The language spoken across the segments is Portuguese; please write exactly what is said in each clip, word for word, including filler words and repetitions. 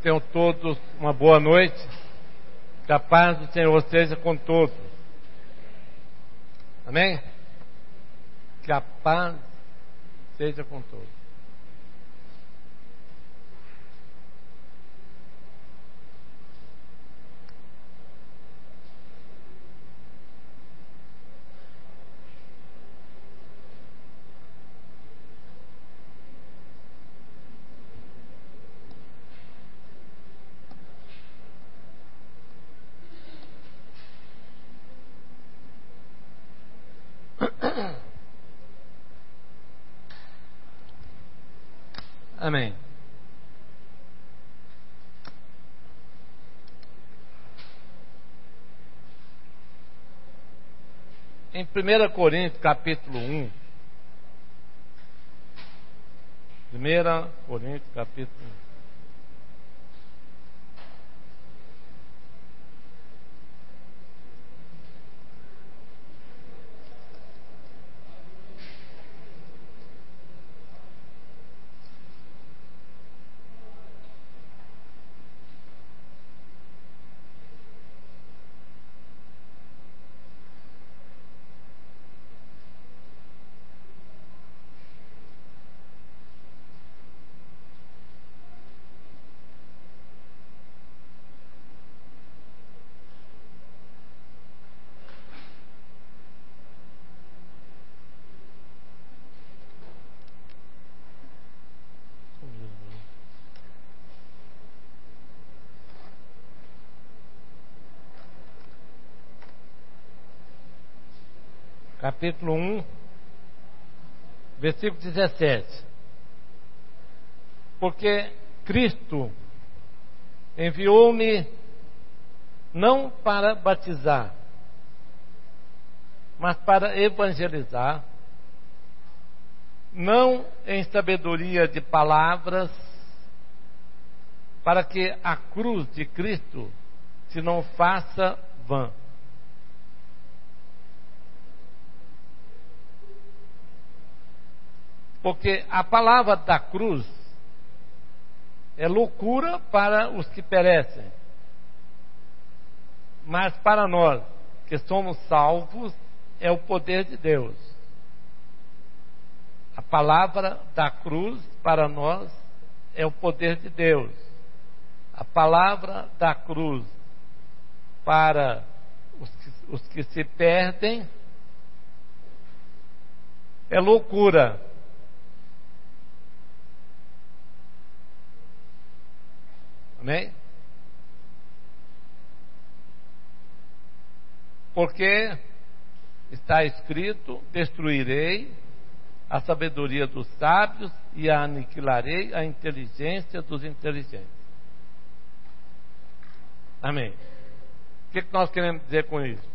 tenham todos uma boa noite. Que a paz do Senhor seja com todos. Amém? Que a paz seja com todos. Amém. Em primeira Coríntios, capítulo um. primeira Coríntios, capítulo um. Capítulo um, versículo dezessete. Porque Cristo enviou-me não para batizar, mas para evangelizar, não em sabedoria de palavras, para que a cruz de Cristo se não faça vã. Porque a palavra da cruz é loucura para os que perecem, mas para nós que somos salvos é o poder de Deus. A palavra da cruz para nós é o poder de Deus. A palavra da cruz para os que, os que se perdem é loucura. Amém? Porque está escrito: destruirei a sabedoria dos sábios e aniquilarei a inteligência dos inteligentes. Amém? O que nós queremos dizer com isso?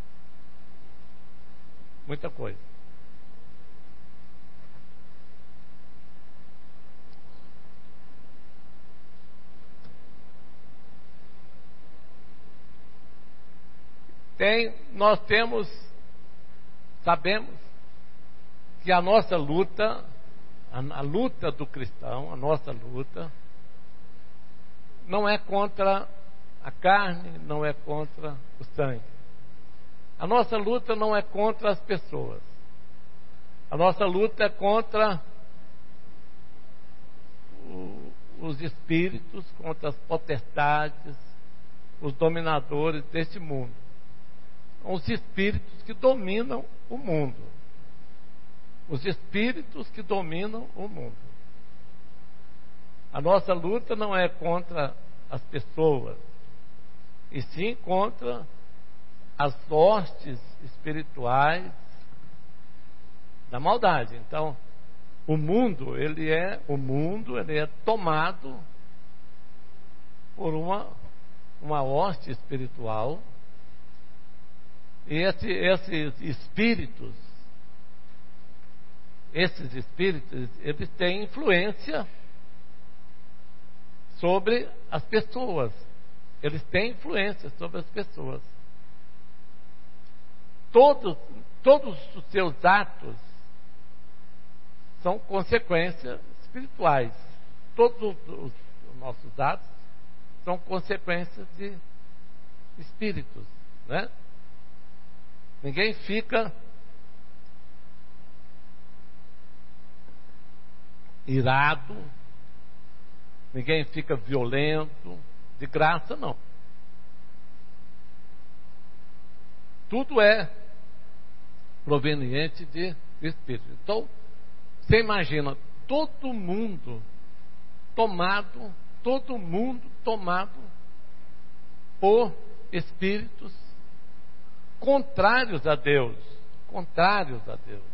Muita coisa. Tem, nós temos, sabemos que a nossa luta, a, a luta do cristão, a nossa luta, não é contra a carne, não é contra o sangue. A nossa luta não é contra as pessoas. A nossa luta é contra o, os espíritos, contra as potestades, os dominadores deste mundo. Os espíritos que dominam o mundo. Os espíritos que dominam o mundo. A nossa luta não é contra as pessoas, e sim contra as hostes espirituais da maldade. Então, o mundo, ele é, o mundo, ele é tomado por uma, uma hoste espiritual. E esse, esses espíritos, esses espíritos, eles têm influência sobre as pessoas. Eles têm influência sobre as pessoas. Todos, todos os seus atos são consequências espirituais. Todos os, os nossos atos são consequências de espíritos, né? Ninguém fica irado, ninguém fica violento, de graça não. Tudo é proveniente de espírito. Então, você imagina todo mundo tomado, todo mundo tomado por espíritos contrários a Deus, contrários a Deus.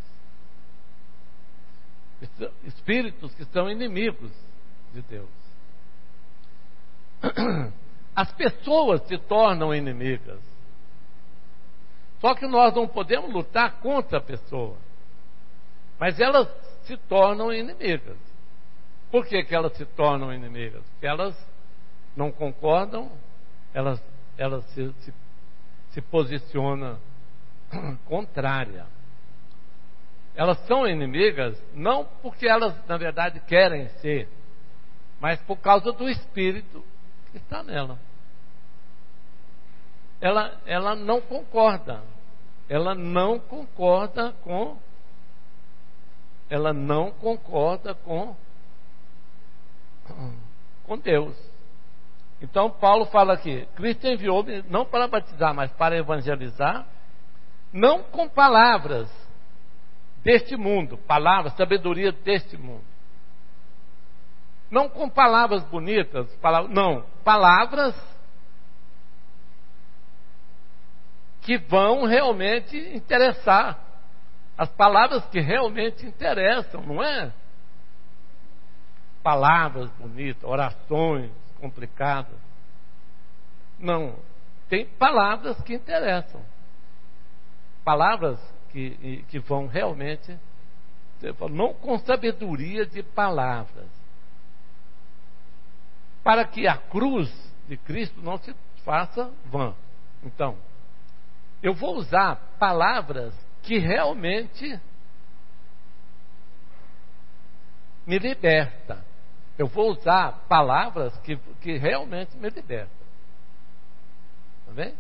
Espíritos que são inimigos de Deus. As pessoas se tornam inimigas. Só que nós não podemos lutar contra a pessoa. Mas elas se tornam inimigas. Por que que elas se tornam inimigas? Porque elas não concordam, elas, elas se, se, se posicionam contrária. Elas são inimigas não porque elas, na verdade, querem ser, mas por causa do espírito que está nela. Ela, ela não concorda. Ela não concorda com. Ela não concorda com. Com Deus. Então Paulo fala aqui: Cristo enviou-me não para batizar, mas para evangelizar, não com palavras deste mundo, palavras, sabedoria deste mundo. Não com palavras bonitas, palavras, não, palavras que vão realmente interessar. As palavras que realmente interessam, não é? Palavras bonitas, orações complicadas. Não, tem palavras que interessam. Palavras que, que vão realmente, não com sabedoria de palavras. Para que a cruz de Cristo não se faça vã. Então, eu vou usar palavras que realmente me libertam. Eu vou usar palavras que, que realmente me libertam. Está bem?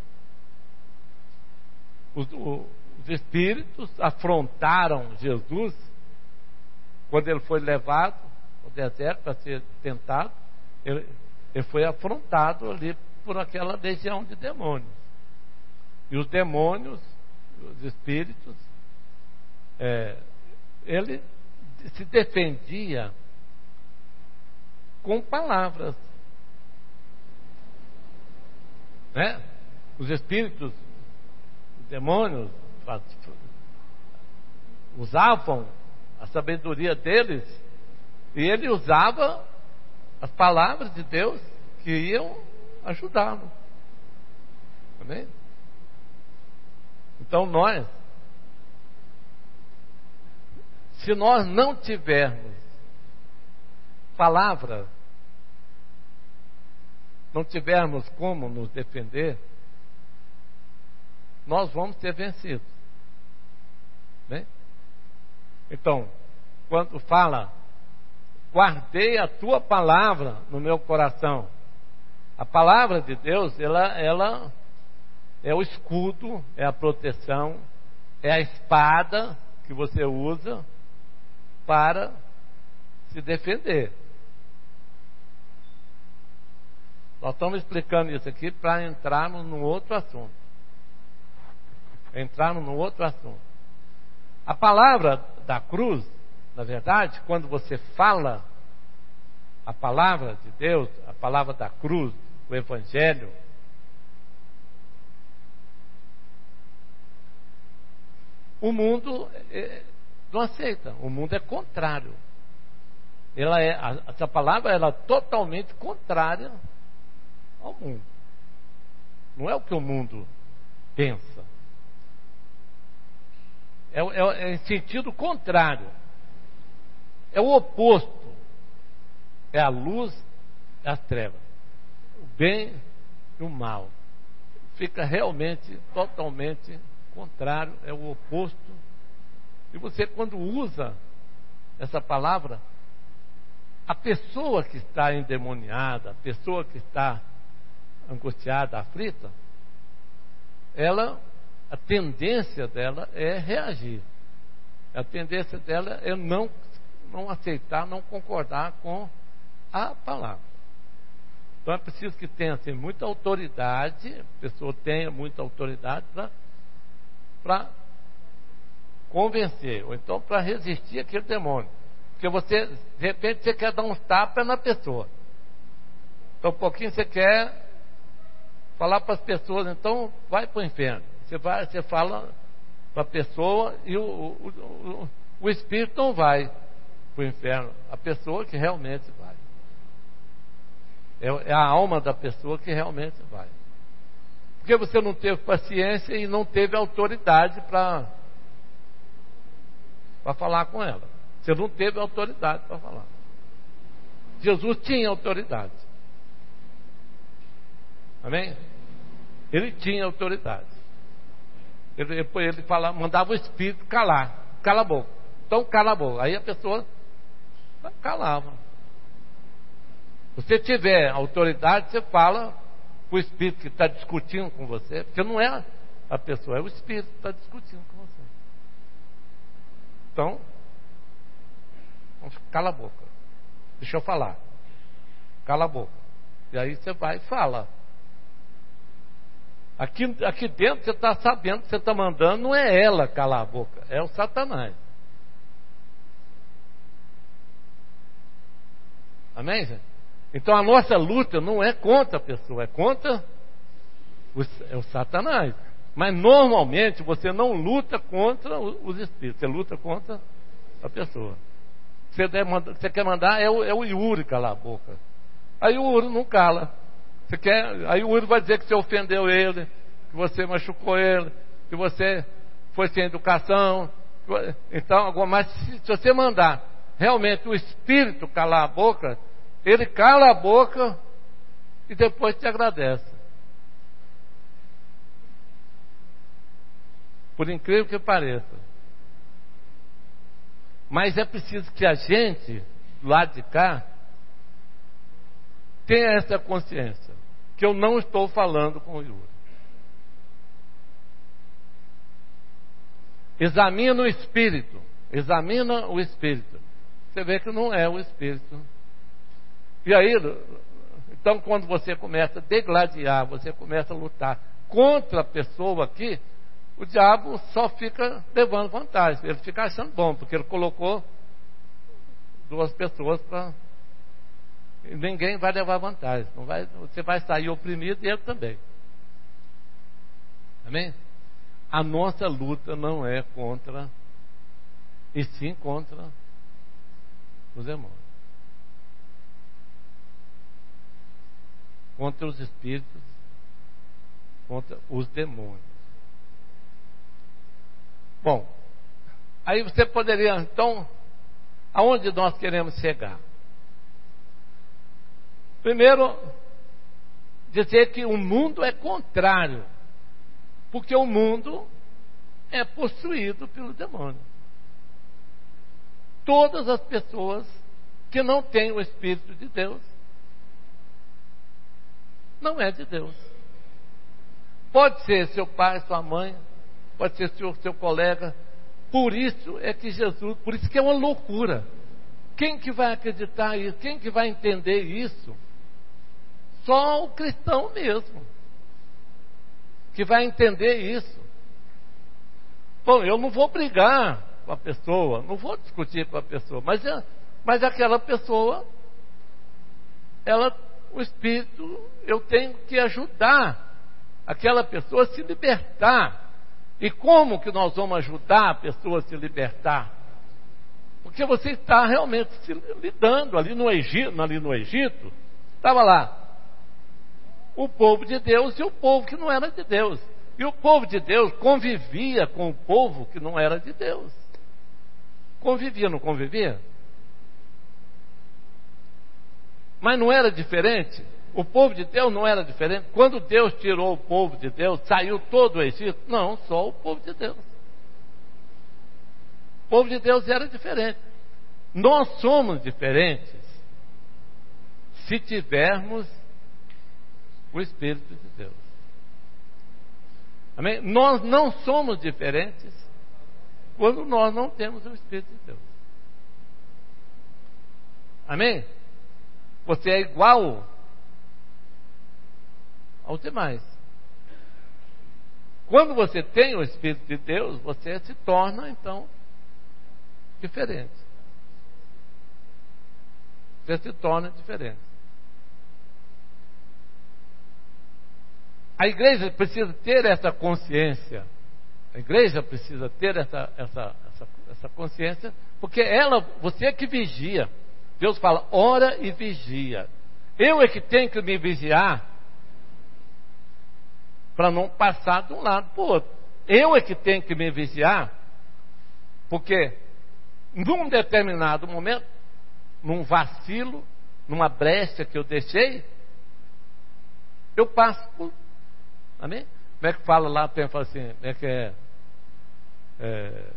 Os, os espíritos afrontaram Jesus quando ele foi levado ao deserto para ser tentado. Ele, ele foi afrontado ali por aquela legião de demônios. E os demônios, os espíritos, é, ele se defendia com palavras, né? Os espíritos, os demônios usavam a sabedoria deles, e ele usava as palavras de Deus que iam ajudá-lo. Amém? Então nós, se nós não tivermos palavra, não tivermos como nos defender, nós vamos ser vencidos. Bem? Então, quando fala, guardei a tua palavra no meu coração, a palavra de Deus, ela, ela é o escudo, é a proteção, é a espada que você usa para se defender. Nós estamos explicando isso aqui para entrarmos num outro assunto. Entrarmos num outro assunto. A palavra da cruz, na verdade, quando você fala a palavra de Deus, a palavra da cruz, o Evangelho, o mundo é, não aceita. O mundo é contrário. Ela é, essa palavra ela é totalmente contrária ao mundo. Não é o que o mundo pensa. É, é, é em sentido contrário. É o oposto. É a luz e as trevas. O bem e o mal. Fica realmente, totalmente contrário. É o oposto. E você, quando usa essa palavra, a pessoa que está endemoniada, a pessoa que está angustiada, aflita, ela, a tendência dela é reagir. A tendência dela é não, não aceitar, não concordar com a palavra. Então é preciso que tenha assim, muita autoridade, a pessoa tenha muita autoridade para convencer, ou então para resistir àquele demônio. Porque você, de repente, você quer dar uns tapas na pessoa. Então, um pouquinho você quer falar para as pessoas, então vai para o inferno. Você, vai, você fala para a pessoa e o, o, o, o espírito não vai para o inferno. A pessoa que realmente vai. É, é a alma da pessoa que realmente vai. Porque você não teve paciência e não teve autoridade para para falar com ela. Você não teve autoridade para falar. Jesus tinha autoridade. Amém? Ele tinha autoridade. Ele, ele falava, mandava o espírito calar. Cala a boca. Então cala a boca. Aí a pessoa calava. Se você tiver autoridade, você fala para o espírito que está discutindo com você. Porque não é a pessoa, é o espírito que está discutindo com você. Então, cala a boca. Deixa eu falar. Cala a boca. E aí você vai e fala. Aqui, aqui dentro você está sabendo que você está mandando, não é ela calar a boca, é o Satanás. Amém, gente? Então a nossa luta não é contra a pessoa, é contra o, é o Satanás. Mas normalmente você não luta contra os espíritos, você luta contra a pessoa. Você, mandar, você quer mandar é o, é o Yuri calar a boca. Aí o Yuri não cala. Você quer, aí o Yuri vai dizer que você ofendeu ele, que você machucou ele, que você foi sem educação. Então, agora, mas se, se você mandar realmente o espírito calar a boca, ele cala a boca e depois te agradece. Por incrível que pareça. Mas é preciso que a gente, do lado de cá, tenha essa consciência, que eu não estou falando com o Yuri. Examina o espírito, examina o espírito. Você vê que não é o espírito. E aí, então quando você começa a degladiar, você começa a lutar contra a pessoa aqui, o diabo só fica levando vantagem. Ele fica achando bom, porque ele colocou duas pessoas para... Ninguém vai levar vantagem. Não vai, você vai sair oprimido e ele também. Amém? A nossa luta não é contra, e sim contra os demônios. Contra os espíritos, contra os demônios. Bom, aí você poderia, então, aonde nós queremos chegar? Primeiro, dizer que o mundo é contrário, porque o mundo é possuído pelo demônio. Todas as pessoas que não têm o Espírito de Deus, não é de Deus. Pode ser seu pai, sua mãe, pode ser seu, seu colega. Por isso é que Jesus, por isso que é uma loucura. Quem que vai acreditar isso? Quem que vai entender isso? Só o cristão mesmo, que vai entender isso. Bom, eu não vou brigar com a pessoa, não vou discutir com a pessoa, mas, mas aquela pessoa, ela, o Espírito, eu tenho que ajudar aquela pessoa a se libertar. E como que nós vamos ajudar a pessoa a se libertar? Porque você está realmente se lidando ali no Egito, ali no Egito, estava lá o povo de Deus e o povo que não era de Deus. E o povo de Deus convivia com o povo que não era de Deus. Convivia, não convivia? Mas não era diferente? O povo de Deus não era diferente? Quando Deus tirou o povo de Deus, saiu todo o Egito? Não, só o povo de Deus. O povo de Deus era diferente. Nós somos diferentes se tivermos o Espírito de Deus. Amém? Nós não somos diferentes quando nós não temos o Espírito de Deus. Amém? Você é igual aos demais. Quando você tem o Espírito de Deus, você se torna, então, diferente. Você se torna diferente. A igreja precisa ter essa consciência. A igreja precisa ter essa, essa, essa, essa consciência, porque ela, você é que vigia. Deus fala, ora e vigia. Eu é que tenho que me vigiar para não passar de um lado para o outro. Eu é que tenho que me vigiar, porque num determinado momento, num vacilo, numa brecha que eu deixei, eu passo por... Amém? Como é que fala lá, tem, fala assim, como é que é, é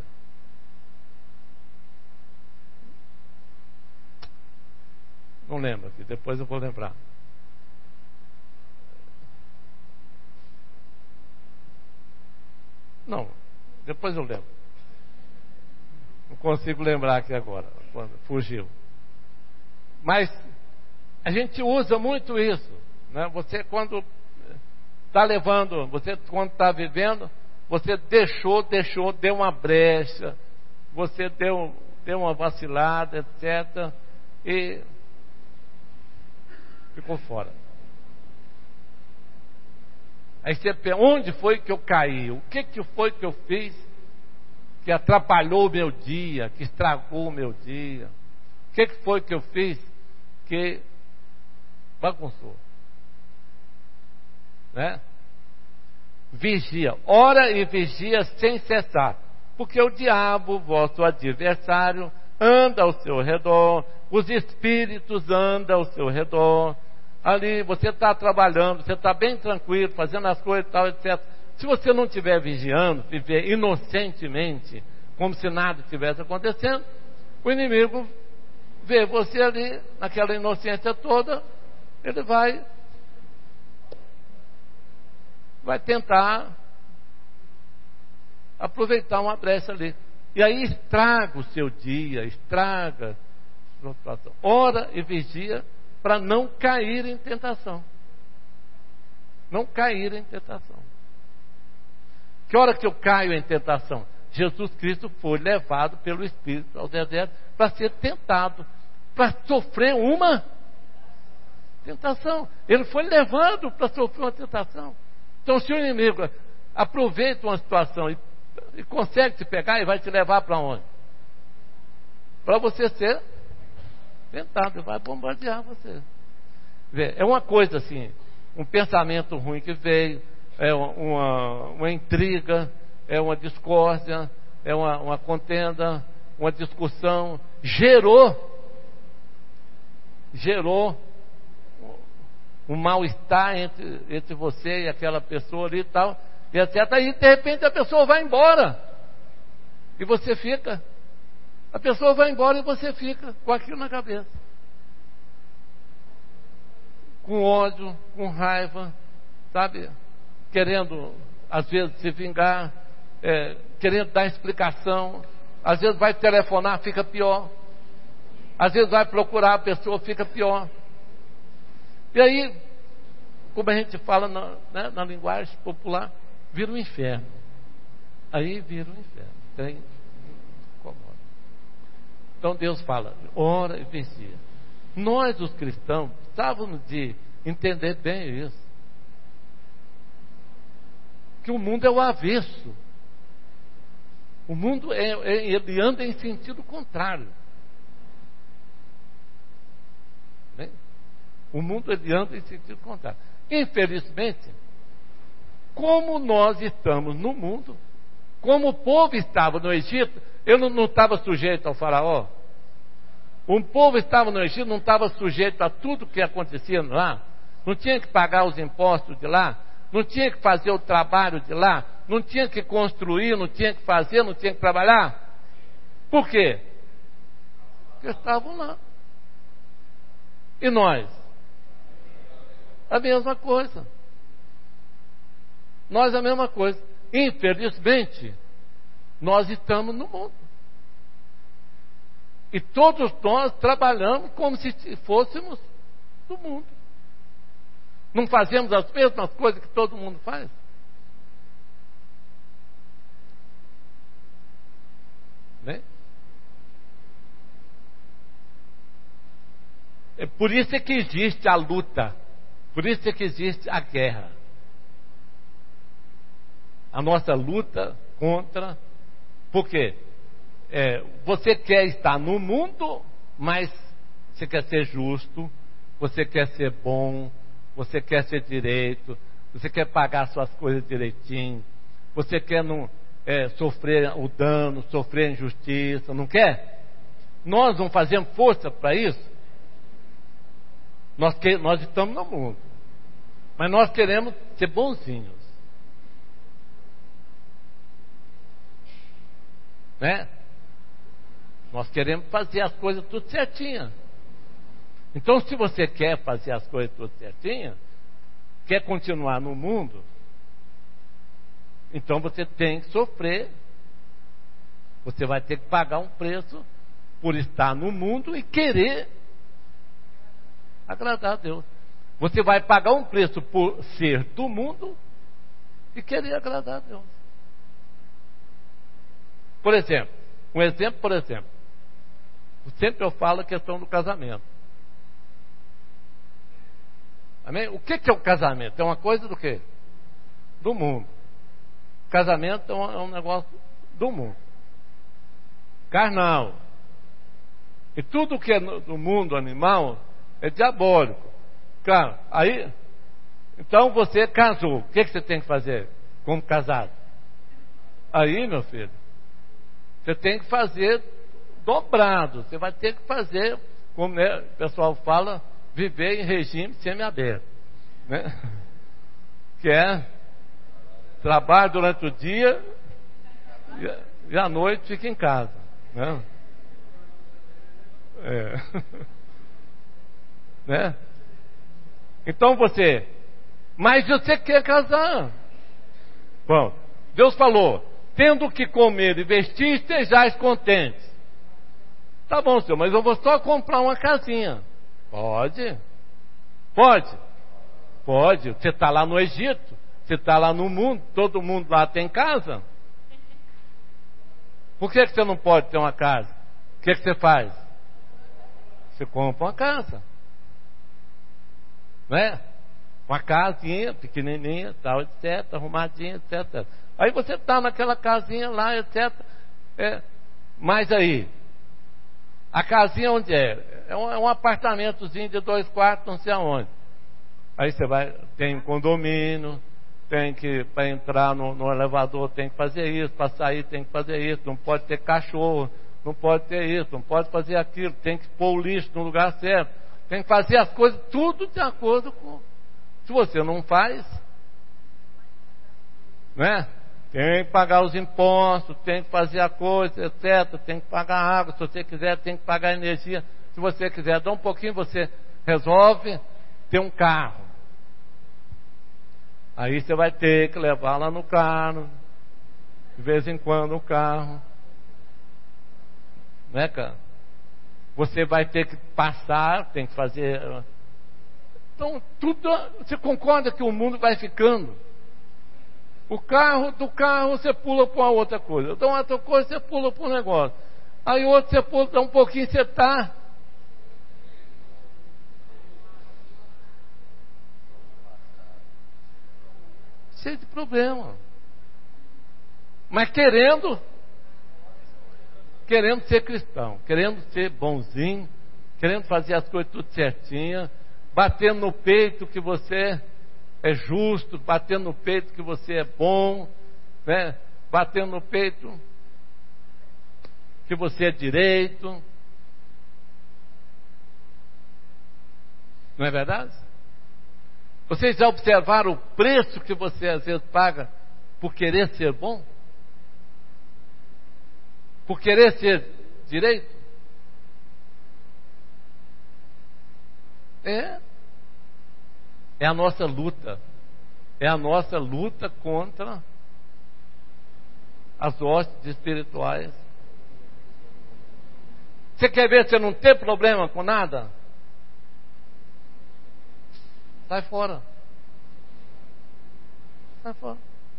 não lembro aqui, depois eu vou lembrar. Não, depois eu lembro. Não consigo lembrar aqui agora, quando fugiu. Mas a gente usa muito isso, né? Você quando está levando, você quando está vivendo, você deixou, deixou, deu uma brecha, você deu, deu uma vacilada, etcétera. E ficou fora. Aí você pensa, onde foi que eu caí? O que, que foi que eu fiz que atrapalhou o meu dia, que estragou o meu dia? O que, que foi que eu fiz que bagunçou? Né? Vigia, ora e vigia sem cessar, porque o diabo, vosso adversário, anda ao seu redor, os espíritos andam ao seu redor. Ali você está trabalhando, você está bem tranquilo, fazendo as coisas e tal, etcétera. Se você não estiver vigiando, viver inocentemente, como se nada estivesse acontecendo, o inimigo vê você ali, naquela inocência toda, ele vai, vai tentar aproveitar uma brecha ali. E aí estraga o seu dia, estraga a sua situação. Ora e vigia para não cair em tentação. Não cair em tentação. Que hora que eu caio em tentação? Jesus Cristo foi levado pelo Espírito ao deserto para ser tentado, para sofrer uma tentação. Ele foi levado para sofrer uma tentação. Então, se o inimigo aproveita uma situação e, e consegue te pegar, ele vai te levar para onde? Para você ser tentado, ele vai bombardear você. Vê, é uma coisa assim, um pensamento ruim que veio, é uma, uma intriga, é uma discórdia, é uma, uma contenda, uma discussão, gerou, gerou um mal-estar entre, entre você e aquela pessoa ali e tal, e etcétera. Aí de repente a pessoa vai embora, e você fica, a pessoa vai embora e você fica com aquilo na cabeça. Com ódio, com raiva, sabe? Querendo, às vezes, se vingar, é, querendo dar explicação. Às vezes vai telefonar, fica pior. Às vezes vai procurar a pessoa, fica pior. E aí, como a gente fala na, né, na linguagem popular, vira um inferno. Aí vira um inferno. Tem incomoda. Então Deus fala, ora e vigia. Nós, os cristãos, precisávamos de entender bem isso. Que o mundo é o avesso. O mundo é, é, ele anda em sentido contrário. Bem? O mundo ele anda em sentido contrário. Infelizmente, como nós estamos no mundo, como o povo estava no Egito, ele não, não estava sujeito ao faraó. O povo estava no Egito, não estava sujeito a tudo que acontecia lá. Não tinha que pagar os impostos de lá. Não tinha que fazer o trabalho de lá. Não tinha que construir, não tinha que fazer, não tinha que trabalhar. Por quê? Porque estavam lá. E nós? A mesma coisa. Nós a mesma coisa. Infelizmente, nós estamos no mundo. E todos nós trabalhamos como se fôssemos do mundo. Não fazemos as mesmas coisas que todo mundo faz? Né? É por isso é que existe a luta. Por isso é que existe a guerra. A nossa luta contra... Por quê? É, você quer estar no mundo, mas você quer ser justo, você quer ser bom, você quer ser direito, você quer pagar suas coisas direitinho, você quer não é, sofrer o dano, sofrer a injustiça, não quer? Nós não fazemos força para isso. Nós, que, nós estamos no mundo, mas nós queremos ser bonzinhos, né? Nós queremos fazer as coisas tudo certinho. Então, se você quer fazer as coisas tudo certinho, quer continuar no mundo, então você tem que sofrer. Você vai ter que pagar um preço por estar no mundo e querer agradar a Deus. Você vai pagar um preço por ser do mundo e querer agradar a Deus. Por exemplo, um exemplo, por exemplo, sempre eu falo a questão do casamento. Amém? O que é o casamento? É uma coisa do quê? Do mundo. Casamento é um, é um negócio do mundo. Carnal. E tudo que é do mundo animal é diabólico. Cara, aí, então você casou. O que, que você tem que fazer como casado? Aí, meu filho, você tem que fazer dobrado. Você vai ter que fazer, como né, o pessoal fala, viver em regime semiaberto, né? Que é trabalho durante o dia e à noite fica em casa, né? É. Né? Então você, mas você quer casar. Bom, Deus falou: tendo que comer e vestir, estejais contentes. Tá bom, senhor, mas eu vou só comprar uma casinha. Pode? Pode? Pode. Você está lá no Egito, você está lá no mundo, todo mundo lá tem casa. Por que, que você não pode ter uma casa? O que, que você faz? Você compra uma casa, não é? Uma casinha pequenininha, tal, etcétera, arrumadinha, etcétera. Aí você está naquela casinha lá, etcétera. É, mas aí, a casinha onde é? É um, é um apartamentozinho de dois quartos, não sei aonde. Aí você vai, tem um condomínio, tem que, para entrar no, no elevador tem que fazer isso, para sair tem que fazer isso, não pode ter cachorro, não pode ter isso, não pode fazer aquilo, tem que pôr o lixo no lugar certo, tem que fazer as coisas tudo de acordo com... Se você não faz, né? Tem que pagar os impostos, tem que fazer a coisa, etcétera. Tem que pagar água, se você quiser, tem que pagar energia. Se você quiser dar um pouquinho, você resolve ter um carro. Aí você vai ter que levar lá no carro, de vez em quando o carro. Né, cara? Você vai ter que passar, tem que fazer... Então, tudo... Você concorda que o mundo vai ficando? O carro, do carro você pula para uma outra coisa. Então, outra coisa você pula para um negócio. Aí outro você pula, dá um pouquinho, você está... cheio de problema. Mas querendo... querendo ser cristão, querendo ser bonzinho, querendo fazer as coisas tudo certinho, batendo no peito que você é justo, batendo no peito que você é bom, né? Batendo no peito que você é direito. Não é verdade? Vocês já observaram o preço que você às vezes paga por querer ser bom? Por querer ser direito? É. É a nossa luta. É a nossa luta contra as hostes espirituais. Você quer ver você não ter problema com nada? Sai fora. Sai fora.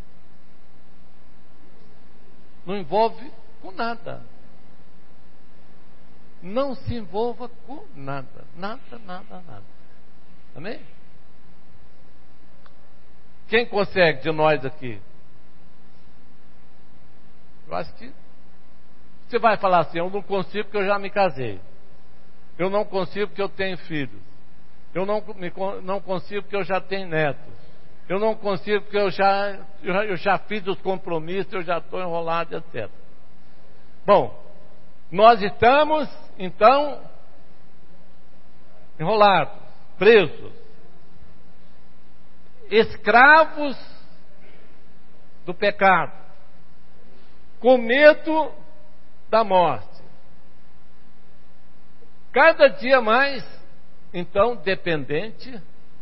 Não envolve com nada. Não se envolva com nada. Nada, nada, nada. Amém? Quem consegue de nós aqui? Eu acho que você vai falar assim: eu não consigo porque eu já me casei. Eu não consigo porque eu tenho filhos. Eu não, me, não consigo porque eu já tenho netos. Eu não consigo porque eu já, eu já, eu já fiz os compromissos, eu já estou enrolado, etcétera. Bom, nós estamos, então, enrolados, presos, escravos do pecado, com medo da morte. Cada dia mais, então, dependente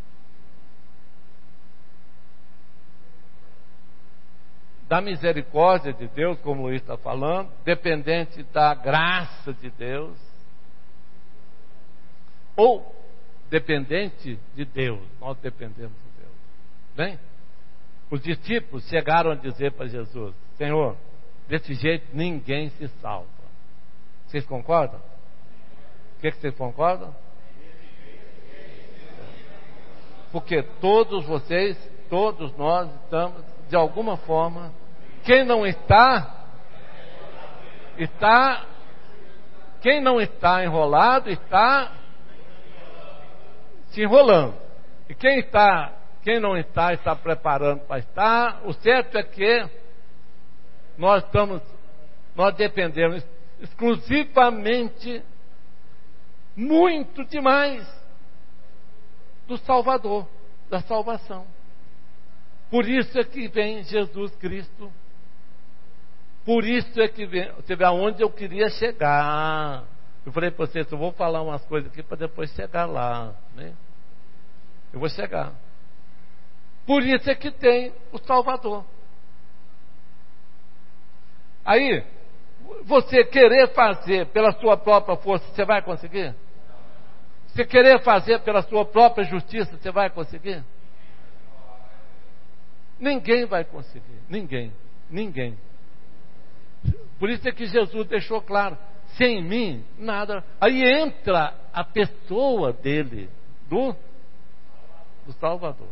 da misericórdia de Deus, como o Luiz está falando, dependente da graça de Deus, ou dependente de Deus. Nós dependemos de Deus. Bem, os discípulos chegaram a dizer para Jesus: Senhor, desse jeito ninguém se salva. Vocês concordam? O que, que vocês concordam? Porque todos vocês, todos nós estamos, de alguma forma, quem não está, está, quem não está enrolado, está se enrolando. E quem está, quem não está, está preparando para estar. O certo é que nós estamos, nós dependemos exclusivamente, muito demais, do Salvador, da salvação. Por isso é que vem Jesus Cristo. Por isso é que vem. Você vê aonde eu queria chegar. Eu falei para vocês: eu vou falar umas coisas aqui para depois chegar lá, né? Eu vou chegar. Por isso é que tem o Salvador. Aí, você querer fazer pela sua própria força, você vai conseguir? Você querer fazer pela sua própria justiça, você vai conseguir? Ninguém vai conseguir. Ninguém. Ninguém. Por isso é que Jesus deixou claro: sem mim, nada. Aí entra a pessoa dele, do, do Salvador.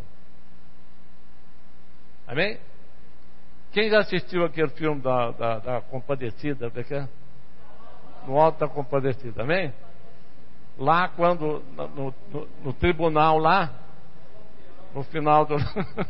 Amém? Quem já assistiu aquele filme da, da, da Compadecida? No Alto da Compadecida, amém? Lá quando, no, no, no tribunal lá, no final do...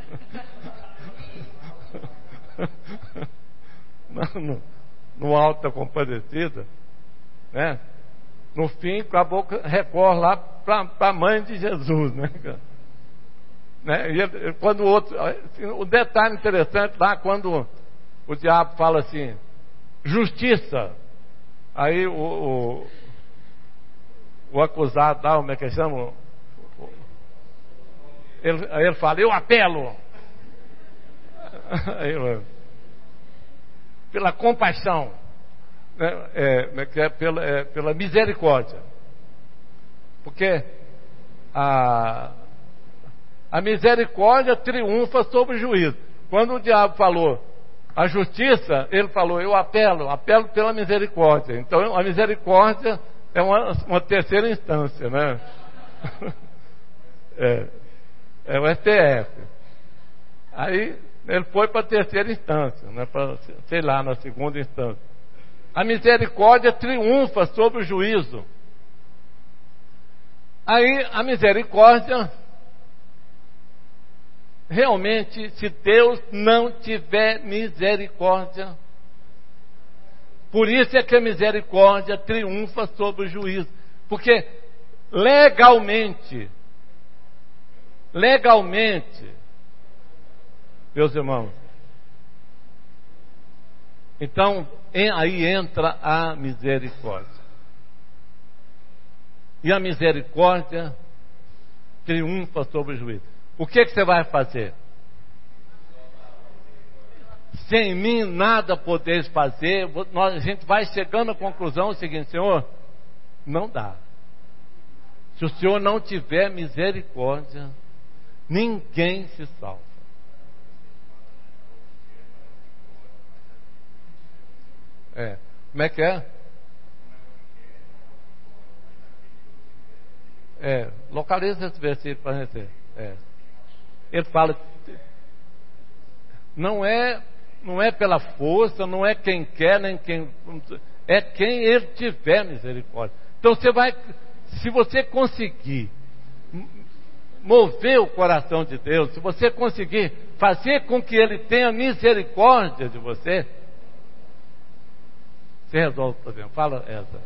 no, no Alto da Compadecida, né? No fim, acabou que recorre lá para a mãe de Jesus, né? Né? E ele, quando o outro, o detalhe interessante lá, quando o diabo fala assim: justiça, aí o, o, o acusado lá, como é que chama? Ele, aí ele fala: eu apelo. Aí, pela compaixão, né? é, é, pela, é, pela misericórdia, porque a A misericórdia triunfa sobre o juízo. Quando o diabo falou a justiça, ele falou: eu apelo, apelo pela misericórdia. Então a misericórdia é uma, uma terceira instância, né? É, é o S T F. Aí ele foi para a terceira instância, né? Pra, sei lá, na segunda instância. A misericórdia triunfa sobre o juízo. Aí a misericórdia, realmente, se Deus não tiver misericórdia, por isso é que a misericórdia triunfa sobre o juízo, porque legalmente, legalmente, meus irmãos, então aí entra a misericórdia, e a misericórdia triunfa sobre o juízo. o que, que você vai fazer? Sem mim nada podeis fazer. Nós, a gente vai chegando à conclusão seguinte: Senhor, não dá. Se o Senhor não tiver misericórdia, ninguém se salva. É. Como é que é? É. Localiza esse versículo para a gente. É. Ele fala, não é, não é pela força, não é quem quer, nem quem, é quem ele tiver misericórdia. Então você vai, se você conseguir mover o coração de Deus, se você conseguir fazer com que ele tenha misericórdia de você, você resolve o problema. Fala essa.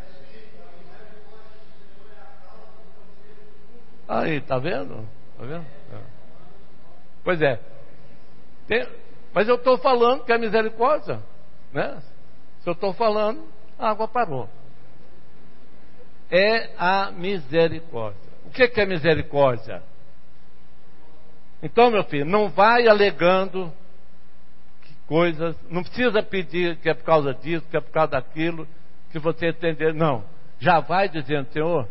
Aí, tá vendo? Tá vendo? É. Pois é. Tem, mas eu estou falando que é misericórdia, né? Se eu estou falando, a água parou. É a misericórdia. O que, que é misericórdia? Então, meu filho, não vai alegando que coisas, não precisa pedir que é por causa disso, que é por causa daquilo, que você entender. Não. Já vai dizendo, Senhor.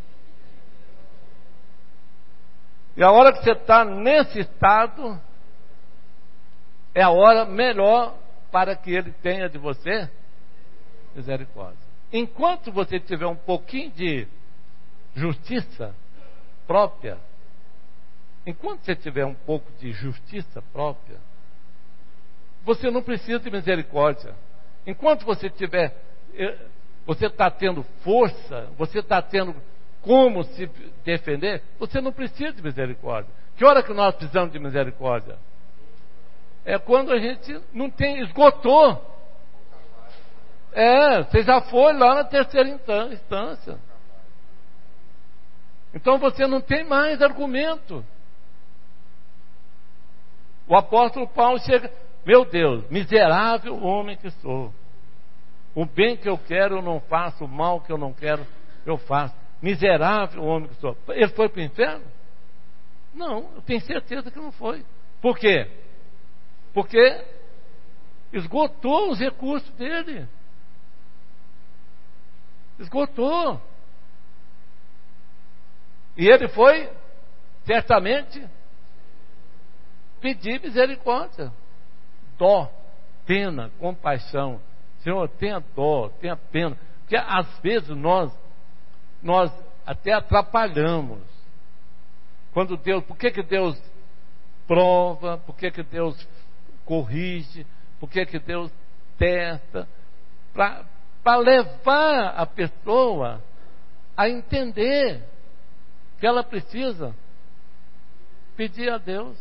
E a hora que você está nesse estado, é a hora melhor para que Ele tenha de você misericórdia. Enquanto você tiver um pouquinho de justiça própria, enquanto você tiver um pouco de justiça própria, você não precisa de misericórdia. Enquanto você tiver, você está tendo força, você está tendo como se defender, você não precisa de misericórdia. Que hora que nós precisamos de misericórdia? É quando a gente não tem, esgotou. É, você já foi lá na terceira instância. Então você não tem mais argumento. O apóstolo Paulo chega, meu Deus, miserável homem que sou. O bem que eu quero eu não faço, o mal que eu não quero eu faço. Miserável homem que sou. Ele foi para o inferno? Não, eu tenho certeza que não foi. Por quê? Porque esgotou os recursos dele. Esgotou. E ele foi, certamente, pedir misericórdia. Dó, pena, compaixão. Senhor, tenha dó, tenha pena. Porque às vezes nós, nós até atrapalhamos. Quando Deus, por que que Deus prova? Por que que Deus corrige? Por que que Deus testa? Para para levar a pessoa a entender que ela precisa pedir a Deus.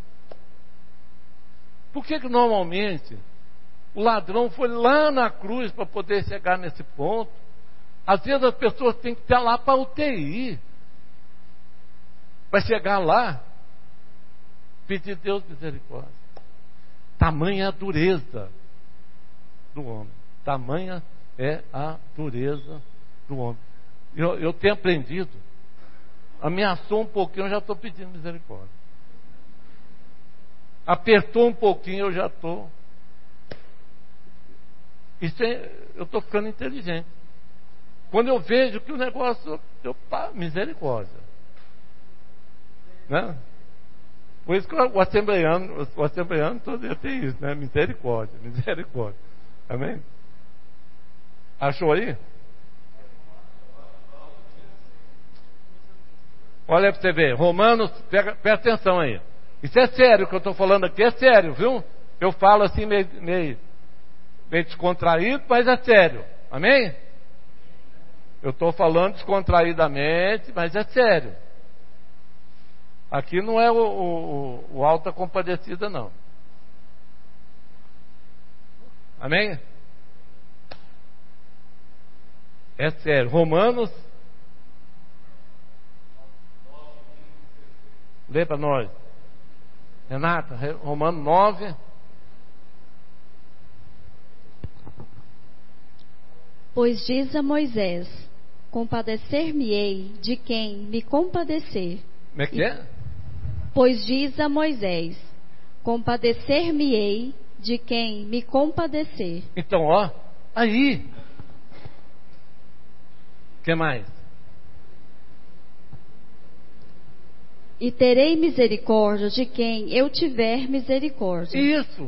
Por que que normalmente o ladrão foi lá na cruz para poder chegar nesse ponto? Às vezes as pessoas têm que estar lá para U T I, para chegar lá, pedir a Deus misericórdia. Tamanha a dureza do homem. Tamanha é a dureza do homem. Eu, eu tenho aprendido. Ameaçou um pouquinho, eu já estou pedindo misericórdia. Apertou um pouquinho, eu já estou. Isso é, eu estou ficando inteligente. Quando eu vejo que o negócio, eu pá, misericórdia. Né? Por isso que o assembleiano, o assembleiano todo dia tem isso, né? Misericórdia, misericórdia. Amém? Achou aí? Olha para você ver, Romanos, pega, presta atenção aí. Isso é sério, o que eu estou falando aqui é sério, viu? Eu falo assim meio, meio, meio descontraído, mas é sério. Amém? Eu estou falando descontraídamente, mas é sério. Aqui não é o, o, o Alta Compadecida, não. Amém? É sério. Romanos. Lê para nós. Renata, Romanos nove. Pois diz a Moisés: compadecer-me-ei de quem me compadecer. Como é que é? Pois diz a Moisés: compadecer-me-ei de quem me compadecer. Então, ó, aí. O que mais? E terei misericórdia de quem eu tiver misericórdia. Isso.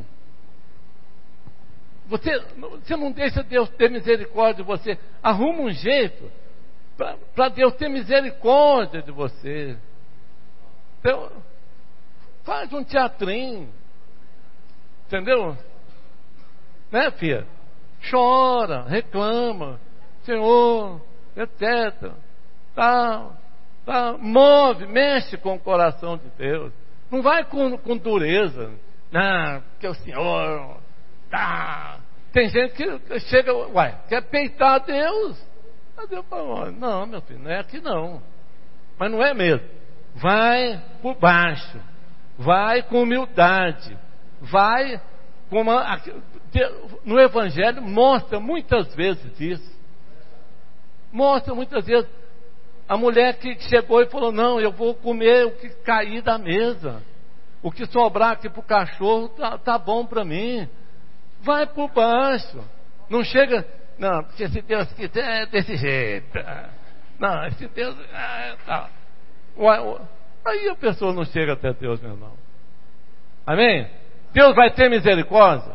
Você, você não deixa Deus ter misericórdia de você. Arruma um jeito para Deus ter misericórdia de você. Então, faz um teatrinho. Entendeu? Né, filha? Chora, reclama. Senhor, etcétera. Tal. Tá, move, mexe com o coração de Deus. Não vai com, com dureza. Não, porque o Senhor tá. Tem gente que chega, uai, quer peitar Deus. Deus fala, não, meu filho, não é aqui não. Mas não é mesmo. Vai por baixo. Vai com humildade. Vai com uma. No Evangelho mostra muitas vezes isso. Mostra muitas vezes. A mulher que chegou e falou, não, eu vou comer o que cair da mesa. O que sobrar aqui para o cachorro tá, tá bom para mim. Vai por baixo. Não chega, não, porque se Deus quiser é desse jeito. Não, esse Deus... Ah, tá. Aí a pessoa não chega até Deus, meu irmão. Amém? Deus vai ter misericórdia?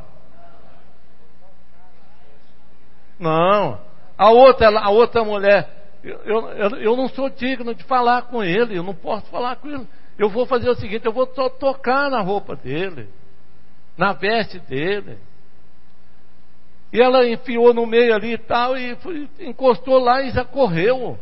Não. A outra, a outra mulher... Eu, eu, eu não sou digno de falar com ele, eu não posso falar com ele. Eu vou fazer o seguinte, eu vou to- tocar na roupa dele, na veste dele. E ela enfiou no meio ali e tal, e foi, encostou lá e já correu.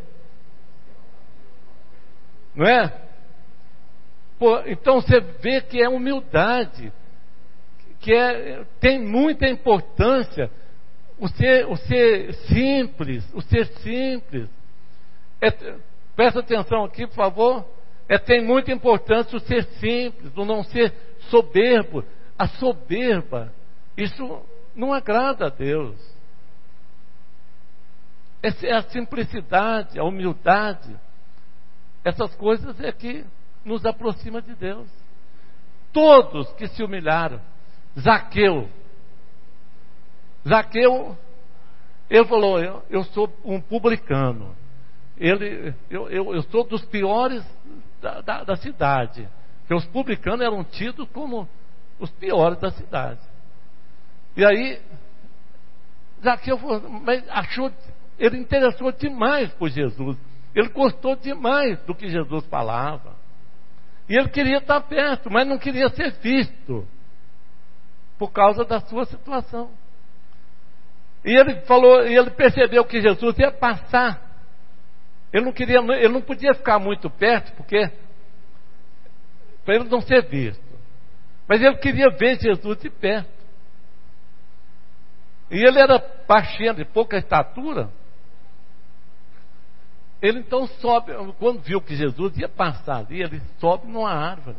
Não é? Pô, então você vê que é humildade, que é, tem muita importância o ser, o ser simples, o ser simples. É, presta atenção aqui, por favor. É, tem muita importância o ser simples, o não ser soberbo. A soberba, isso não agrada a Deus. Essa é a simplicidade, a humildade. Essas coisas é que nos aproxima de Deus. Todos que se humilharam. Zaqueu. Zaqueu, ele falou, eu, eu sou um publicano. Ele, eu, eu, eu sou dos piores da, da, da cidade. Porque os publicanos eram tidos como os piores da cidade. E aí, Zaqueu mas achou, ele interessou demais por Jesus. Ele gostou demais do que Jesus falava. E ele queria estar perto, mas não queria ser visto. Por causa da sua situação. E ele falou, e ele percebeu que Jesus ia passar. Ele não queria, ele não podia ficar muito perto, porque para ele não ser visto. Mas ele queria ver Jesus de perto. E ele era baixinho, de pouca estatura. Ele então sobe, quando viu que Jesus ia passar ali, ele sobe numa árvore.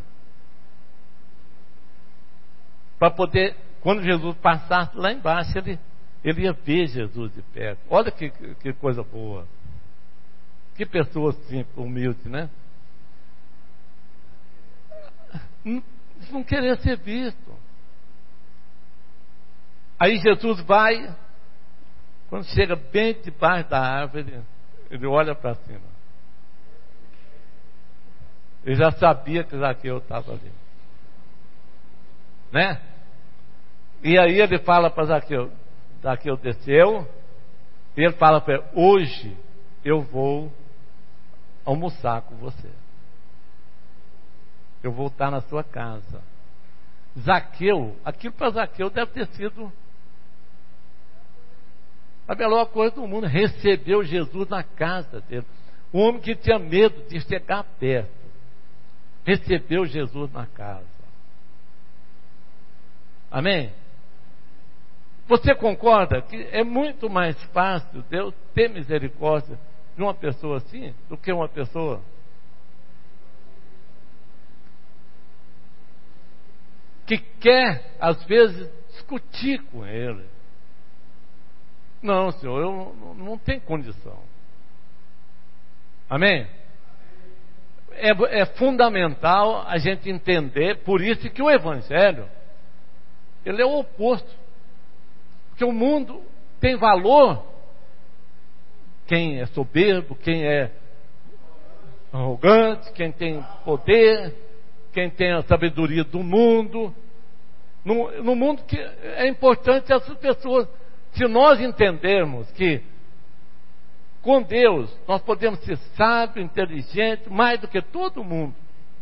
Para poder, quando Jesus passasse lá embaixo, ele, ele ia ver Jesus de perto. Olha que, que coisa boa. Que pessoa simples, humilde, né? Não, não querer ser visto. Aí Jesus vai, quando chega bem debaixo da árvore, ele olha para cima. Ele já sabia que Zaqueu estava ali. Né? E aí ele fala para Zaqueu, Zaqueu desceu, e ele fala para ele, hoje eu vou almoçar com você. Eu vou estar na sua casa. Zaqueu, aquilo para Zaqueu deve ter sido a melhor coisa do mundo. Recebeu Jesus na casa dele. O homem que tinha medo de chegar perto, recebeu Jesus na casa. Amém? Você concorda que é muito mais fácil Deus ter misericórdia de uma pessoa assim do que uma pessoa que quer às vezes discutir com ele? Não, Senhor, eu não, não tenho condição. Amém? é, é fundamental a gente entender, por isso que o Evangelho, ele é o oposto. Porque o mundo tem valor, quem é soberbo, quem é arrogante, quem tem poder, quem tem a sabedoria do mundo. No, no mundo que é importante essas pessoas. Se nós entendermos que com Deus nós podemos ser sábios, inteligentes, mais do que todo mundo.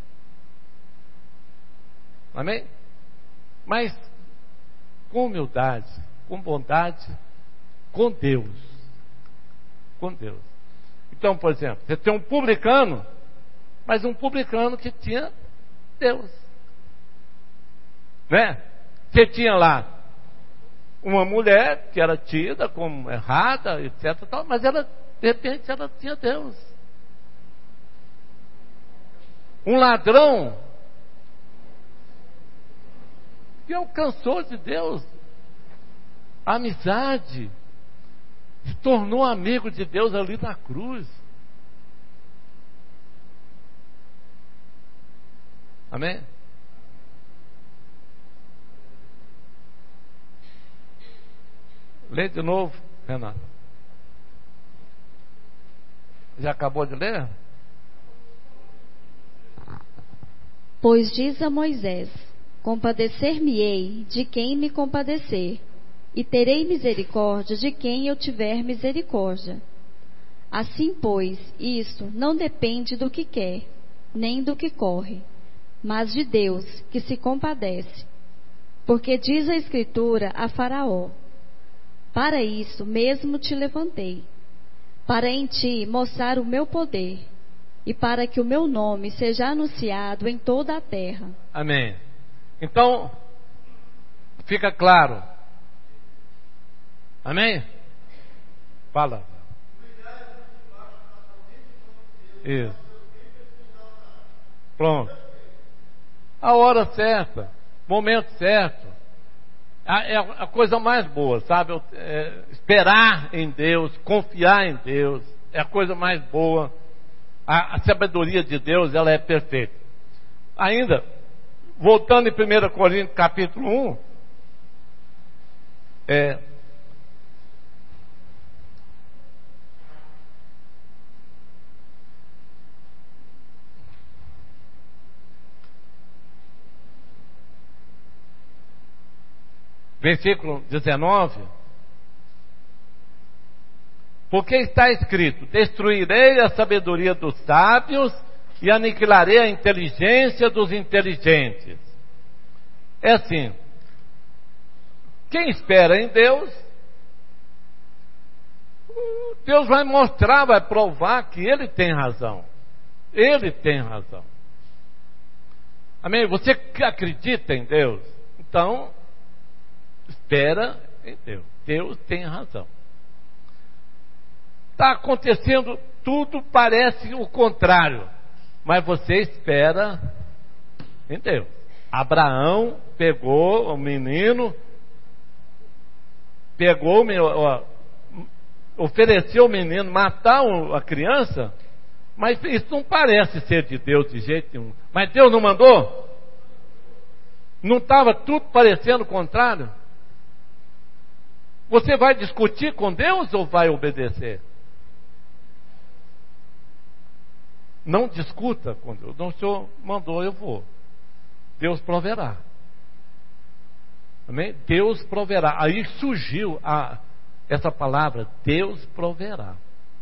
Amém? Mas com humildade, com bondade, com Deus. Com Deus. Então, por exemplo, você tem um publicano, mas um publicano que tinha Deus. Né? Você tinha lá uma mulher que era tida como errada, etc, tal, mas ela, de repente, ela tinha Deus. Um ladrão que alcançou de Deus a amizade, se tornou amigo de Deus ali na cruz. Amém? Lê de novo, Renato. Já acabou de ler? Pois diz a Moisés: compadecer-me-ei de quem me compadecer, e terei misericórdia de quem eu tiver misericórdia. Assim, pois, isto não depende do que quer, nem do que corre, mas de Deus, que se compadece. Porque diz a Escritura a Faraó: para isso mesmo te levantei, para em ti mostrar o meu poder, e para que o meu nome seja anunciado em toda a terra. Amém. Então, fica claro. Amém? Fala. Isso. Pronto. A hora certa, momento certo, é a coisa mais boa, sabe? É, esperar em Deus, confiar em Deus, é a coisa mais boa. A, a sabedoria de Deus, ela é perfeita. Ainda, voltando em primeira Coríntios capítulo um, é, versículo dezenove, porque está escrito: destruirei a sabedoria dos sábios e aniquilarei a inteligência dos inteligentes. É assim, quem espera em Deus, Deus vai mostrar, vai provar que Ele tem razão. Ele tem razão. Amém? Você acredita em Deus? Então, espera em Deus. Deus tem razão. Está acontecendo tudo, parece o contrário, mas você espera em Deus. Abraão pegou o menino, pegou, ofereceu o menino, matar a criança, mas isso não parece ser de Deus de jeito nenhum. Mas Deus não mandou? Não estava tudo parecendo o contrário? Você vai discutir com Deus ou vai obedecer? Não discuta com Deus. Não, o Senhor mandou, eu vou. Deus proverá. Amém? Deus proverá. Aí surgiu a, essa palavra, Deus proverá.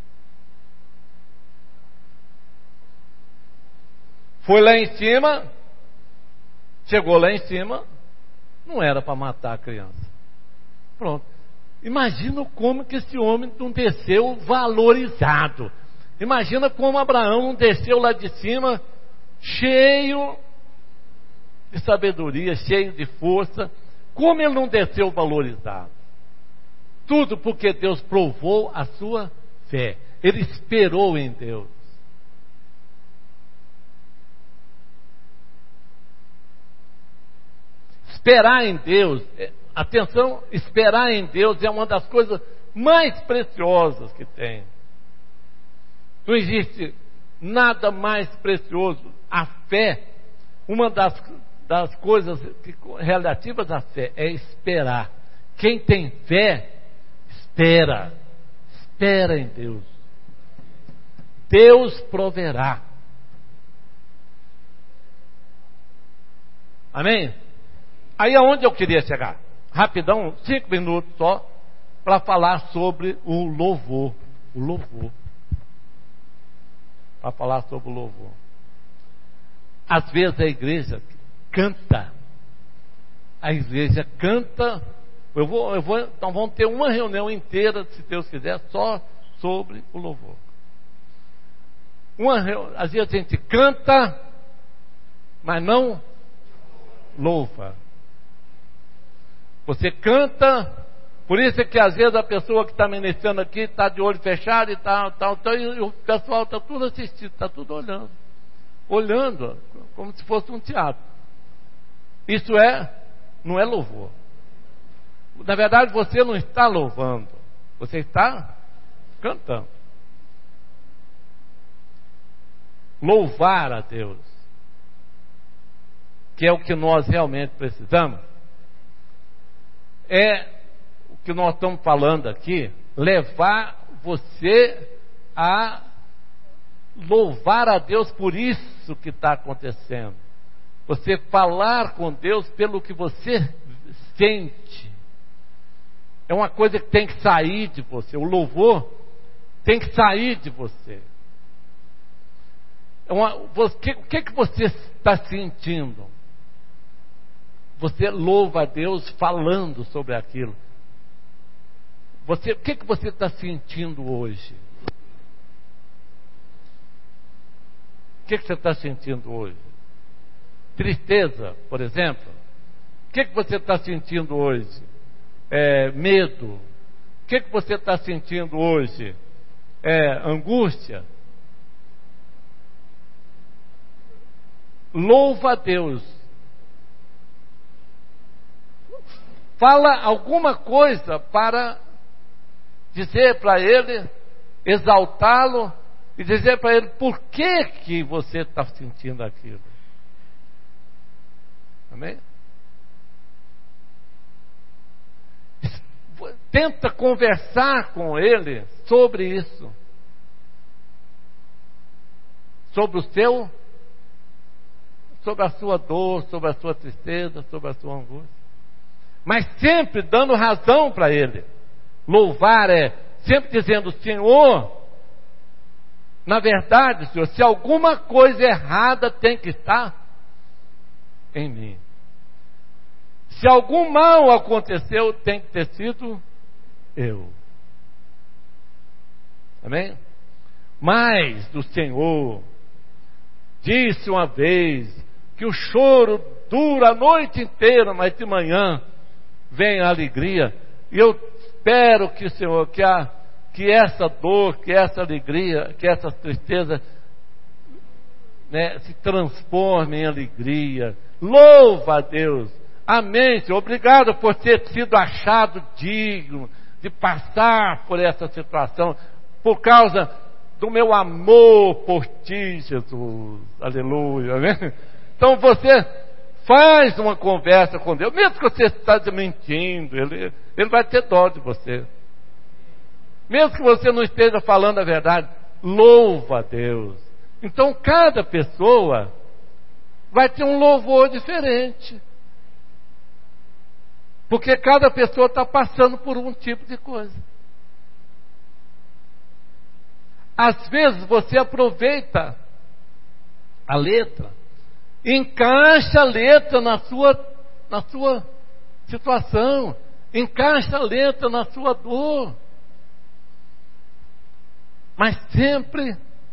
Foi lá em cima, chegou lá em cima, não era para matar a criança. Pronto. Imagina como que esse homem não desceu valorizado. Imagina como Abraão não desceu lá de cima, cheio de sabedoria, cheio de força. Como ele não desceu valorizado? Tudo porque Deus provou a sua fé. Ele esperou em Deus. Esperar em Deus, atenção, esperar em Deus é uma das coisas mais preciosas que tem. Não existe nada mais precioso. A fé, uma das, das coisas que, relativas à fé, é esperar. Quem tem fé, espera. Espera em Deus. Deus proverá. Amém? Aí aonde eu queria chegar? Rapidão, cinco minutos só, para falar sobre o louvor. O louvor. Para falar sobre o louvor. Às vezes a igreja canta. A igreja canta. Eu vou, eu vou, então vamos ter uma reunião inteira, se Deus quiser, só sobre o louvor. Uma, às vezes a gente canta, mas não louva. Você canta, por isso é que às vezes a pessoa que está ministrando aqui está de olho fechado e tal, tal, tal, e o pessoal está tudo assistindo, está tudo olhando. Olhando, como se fosse um teatro. Isso é, não é louvor. Na verdade, você não está louvando, você está cantando. Louvar a Deus, que é o que nós realmente precisamos, é o que nós estamos falando aqui, levar você a louvar a Deus por isso que está acontecendo. Você falar com Deus pelo que você sente. É uma coisa que tem que sair de você. O louvor tem que sair de você. É uma, você o que, que você está sentindo? Você louva a Deus falando sobre aquilo. Você, o que, que você está sentindo hoje? O que, que você está sentindo hoje? Tristeza, por exemplo? O que, que você está sentindo hoje? É, medo? O que, que você está sentindo hoje? É, angústia? Louva a Deus. Fala alguma coisa para dizer para Ele, exaltá-lo e dizer para Ele por que que você está sentindo aquilo. Amém? Tenta conversar com Ele sobre isso. Sobre o seu, sobre a sua dor, sobre a sua tristeza, sobre a sua angústia. Mas sempre dando razão para Ele. Louvar é sempre dizendo: Senhor, na verdade, Senhor, se alguma coisa errada tem que estar em mim. Se algum mal aconteceu, tem que ter sido eu. Amém? Mas do Senhor disse uma vez que o choro dura a noite inteira, mas de manhã vem a alegria. E eu espero que, Senhor, que, a, que essa dor, que essa alegria, que essa tristeza, né, se transforme em alegria. Louva a Deus. Amém, Senhor. Obrigado por ter sido achado digno de passar por essa situação, por causa do meu amor por Ti, Jesus. Aleluia. Amém? Então você faz uma conversa com Deus, mesmo que você está mentindo, ele, ele vai ter dó de você. Mesmo que você não esteja falando a verdade, louva a Deus. Então cada pessoa vai ter um louvor diferente. Porque cada pessoa está passando por um tipo de coisa. Às vezes você aproveita a letra, encaixa a letra na sua, na sua situação, encaixa a letra na sua dor. Mas sempre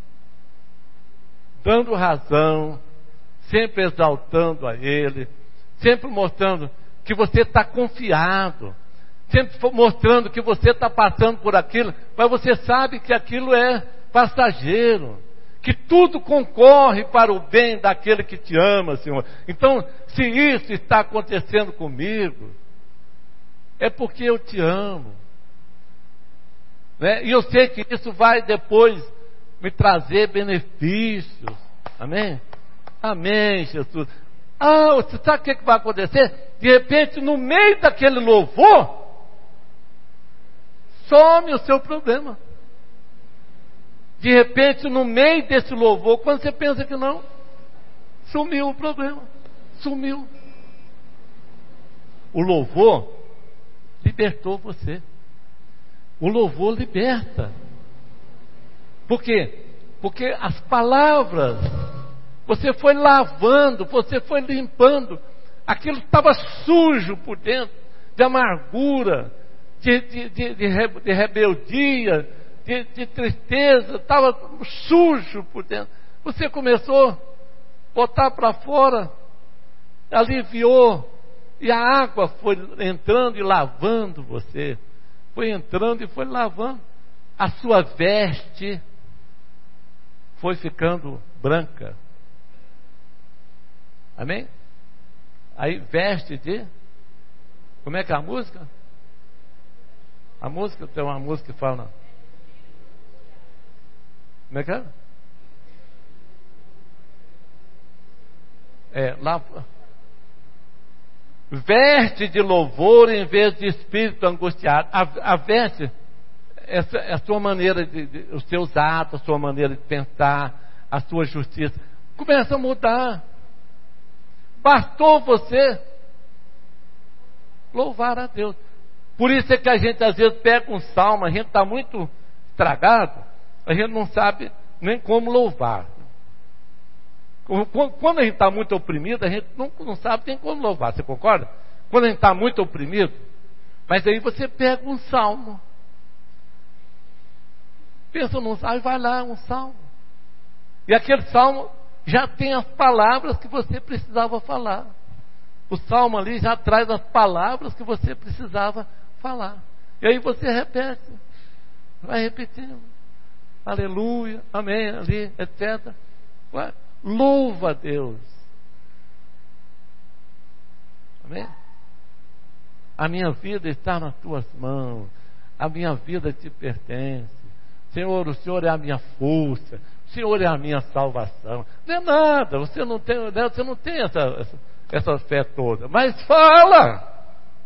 dando razão, sempre exaltando a Ele, sempre mostrando que você está confiado, sempre mostrando que você está passando por aquilo, mas você sabe que aquilo é passageiro, que tudo concorre para o bem daquele que te ama, Senhor. Então, se isso está acontecendo comigo, é porque eu te amo, né? E eu sei que isso vai depois me trazer benefícios. Amém? Amém, Jesus. Ah, você sabe o que, que vai acontecer? De repente, no meio daquele louvor, some o seu problema. De repente, no meio desse louvor, quando você pensa que não, sumiu o problema. Sumiu. O louvor libertou você. O louvor liberta. Por quê? Porque as palavras, você foi lavando, você foi limpando. Aquilo estava sujo por dentro, de amargura, de, de, de, de, re, de rebeldia, de, de tristeza, estava sujo por dentro. Você começou a botar para fora, aliviou, e a água foi entrando e lavando você. Foi entrando e foi lavando. A sua veste foi ficando branca. Amém? Aí veste de... Como é que é a música? A música, tem uma música que fala... Como é que é? É, lá... Veste de louvor em vez de espírito angustiado. A, a veste essa, é a sua maneira de, de, os seus atos, a sua maneira de pensar, a sua justiça. Começa a mudar. Bastou você louvar a Deus. Por isso é que a gente às vezes pega um salmo, a gente está muito estragado, a gente não sabe nem como louvar. Quando a gente está muito oprimido, a gente não, não sabe nem como louvar, você concorda? Quando a gente está muito oprimido, mas aí você pega um salmo, pensa num salmo, vai lá, um salmo, e aquele salmo já tem as palavras que você precisava falar. O salmo ali já traz as palavras que você precisava falar, e aí você repete, vai repetindo, aleluia, amém, ali, etcétera. Vai. Louva a Deus. Amém? A minha vida está nas tuas mãos. A minha vida te pertence. Senhor, o Senhor é a minha força. O Senhor é a minha salvação. Não é nada. Você não tem, você não tem essa, essa, essa fé toda. Mas fala.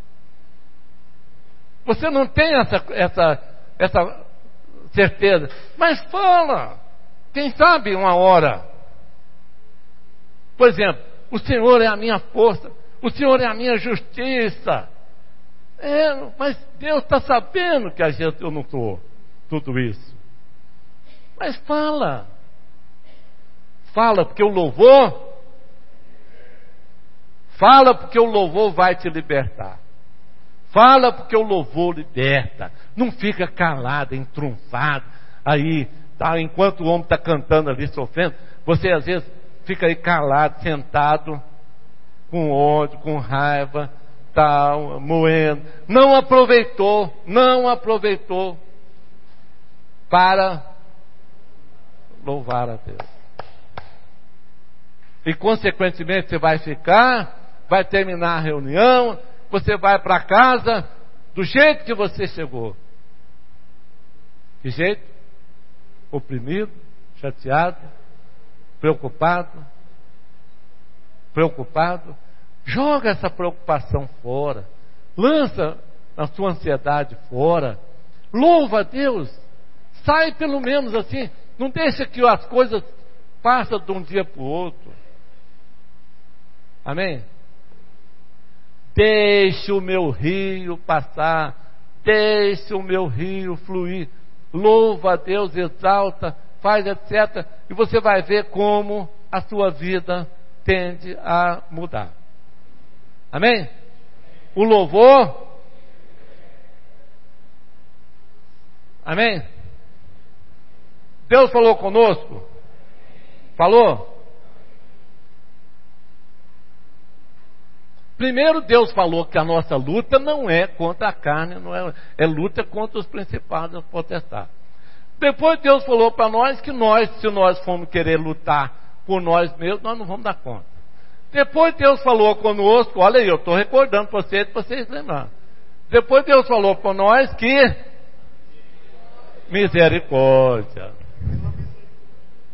Você não tem essa, essa, essa certeza. Mas fala. Quem sabe uma hora. Por exemplo, o Senhor é a minha força, o Senhor é a minha justiça. É, mas Deus está sabendo que a gente, eu não estou tudo isso. Mas fala. Fala, porque o louvor, fala porque o louvor vai te libertar. Fala porque o louvor liberta. Não fica calado, entrunfado. Aí, tá, enquanto o homem está cantando ali, sofrendo, você às vezes fica aí calado, sentado, com ódio, com raiva, tal, moendo. Não aproveitou, não aproveitou para louvar a Deus. E consequentemente você vai ficar, vai terminar a reunião, você vai para casa do jeito que você chegou. Que jeito? Oprimido, chateado, preocupado, preocupado, joga essa preocupação fora, lança a sua ansiedade fora, louva a Deus, sai pelo menos assim, não deixa que as coisas passem de um dia para o outro. Amém? Deixe o meu rio passar, deixe o meu rio fluir, louva a Deus, exalta, faz etcétera. E você vai ver como a sua vida tende a mudar. Amém? O louvor. Amém? Deus falou conosco? Falou? Primeiro Deus falou que a nossa luta não é contra a carne, não é, é luta contra os principados e os potestades. Depois Deus falou para nós que nós, se nós formos querer lutar por nós mesmos, nós não vamos dar conta. Depois Deus falou conosco, olha aí, eu estou recordando para vocês, para vocês lembrarem. Depois Deus falou para nós que misericórdia.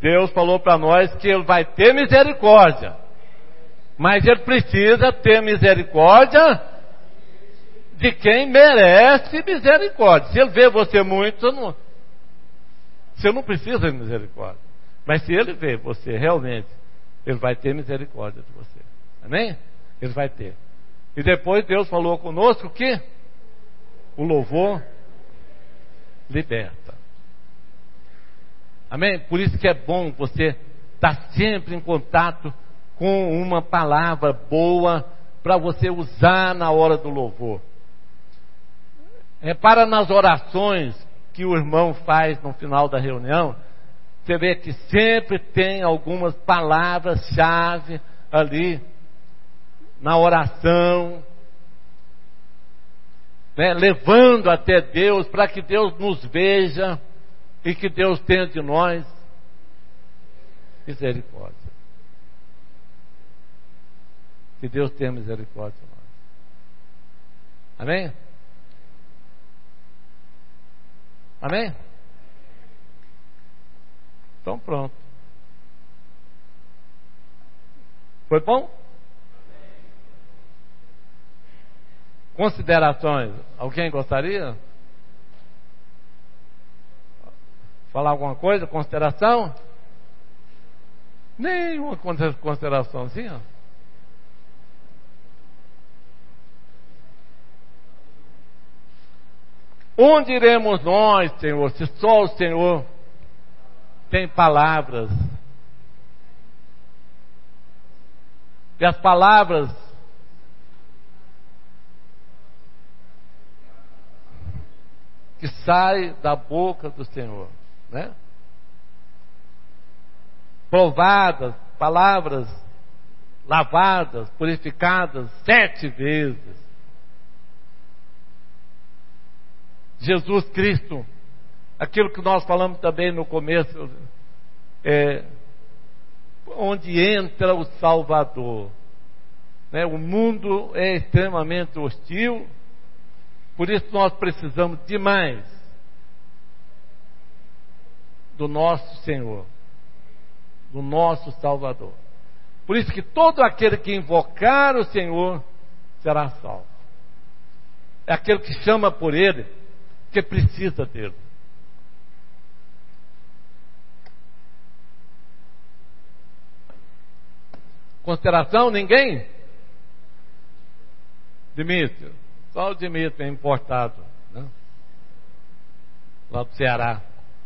Deus falou para nós que Ele vai ter misericórdia, mas Ele precisa ter misericórdia de quem merece misericórdia. Se Ele vê você muito, não, você não precisa de misericórdia. Mas se Ele vê você realmente, Ele vai ter misericórdia de você. Amém? Ele vai ter. E depois Deus falou conosco que o louvor liberta. Amém? Por isso que é bom você estar sempre em contato com uma palavra boa para você usar na hora do louvor. Repara nas orações que o irmão faz no final da reunião. Você vê que sempre tem algumas palavras-chave ali na oração, né, levando até Deus, para que Deus nos veja e que Deus tenha de nós misericórdia. Que Deus tenha misericórdia de nós. Amém? Amém? Então pronto. Foi bom? Considerações. Alguém gostaria? Falar alguma coisa? Consideração? Nenhuma consideraçãozinha? Onde iremos nós, Senhor, se só o Senhor tem palavras? E as palavras que saem da boca do Senhor, né? Provadas, palavras lavadas, purificadas sete vezes. Jesus Cristo, aquilo que nós falamos também no começo, é, onde entra o Salvador, né? O mundo é extremamente hostil, por isso nós precisamos demais do nosso Senhor, do nosso Salvador. Por isso que todo aquele que invocar o Senhor será salvo. É aquele que chama por Ele, que precisa dele. Consideração? Ninguém? Dimítrio. Só o Dimítrio é importado, né? Lá do Ceará.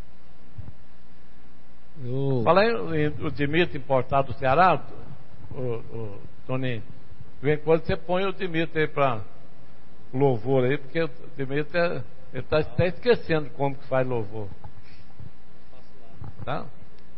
Eu... Fala aí o Dimítrio importado do Ceará, o, o Toninho. Vem quando você põe o Dimítrio aí para louvor aí, porque o Dimítrio é, ele está tá esquecendo como que faz louvor. Tá?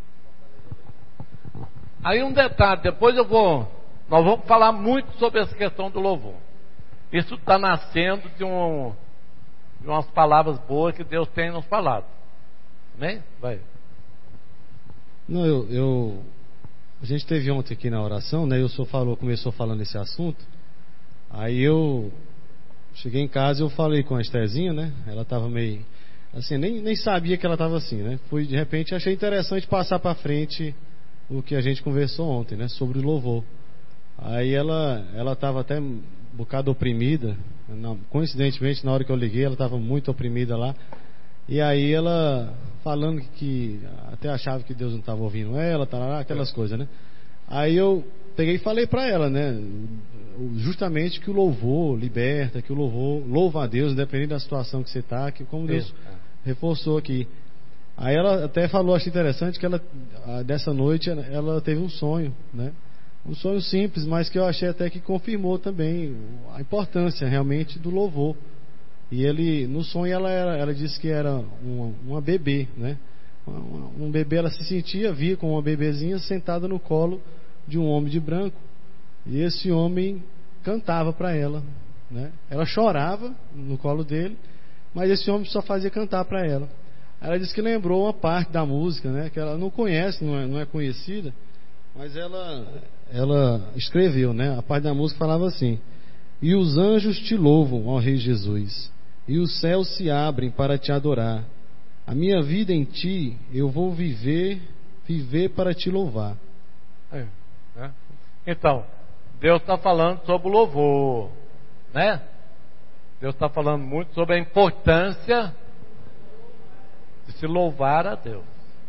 Aí um detalhe, depois eu vou, nós vamos falar muito sobre essa questão do louvor. Isso está nascendo de, um, de umas palavras boas que Deus tem nos falado. Amém? Vai. Não, eu, eu a gente teve ontem aqui na oração, né? O senhor falou, começou falando esse assunto. Aí eu cheguei em casa e eu falei com a Estezinha, né? Ela estava meio assim, nem, nem sabia que ela estava assim, né? Fui, de repente, achei interessante passar para frente o que a gente conversou ontem, né? Sobre o louvor. Aí ela ela estava até um bocado oprimida. Na, coincidentemente, na hora que eu liguei, ela estava muito oprimida lá. E aí ela falando que até achava que Deus não estava ouvindo ela, tá, aquelas coisas, né? Aí eu peguei e falei para ela, né? Justamente que o louvor liberta, que o louvor louva a Deus, independente da situação que você está, que como Deus reforçou aqui. Aí ela até falou, achei interessante, que ela, dessa noite, ela teve um sonho, né? Um sonho simples, mas que eu achei até que confirmou também a importância realmente do louvor. E ele, no sonho ela, era, ela disse que era uma, uma bebê, né? Um, um bebê, ela se sentia, via com uma bebezinha sentada no colo de um homem de branco. E esse homem cantava para ela, né? Ela chorava no colo dele, mas esse homem só fazia cantar para ela. Ela disse que lembrou uma parte da música, né? Que ela não conhece, não é, não é conhecida, mas ela, ela escreveu, né? A parte da música falava assim: e os anjos te louvam, ó Rei Jesus, e os céus se abrem para te adorar. A minha vida em ti eu vou viver, viver para te louvar. É, né? Então, Deus está falando sobre o louvor, né? Deus está falando muito sobre a importância de se louvar a Deus.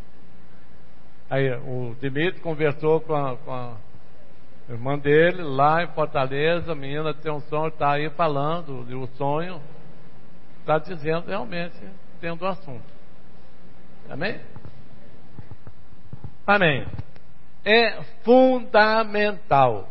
Aí o Dimitri conversou com a, com a irmã dele lá em Fortaleza. A menina tem um sonho, está aí falando, e o sonho está dizendo realmente, tendo o assunto. Amém? Amém. É fundamental.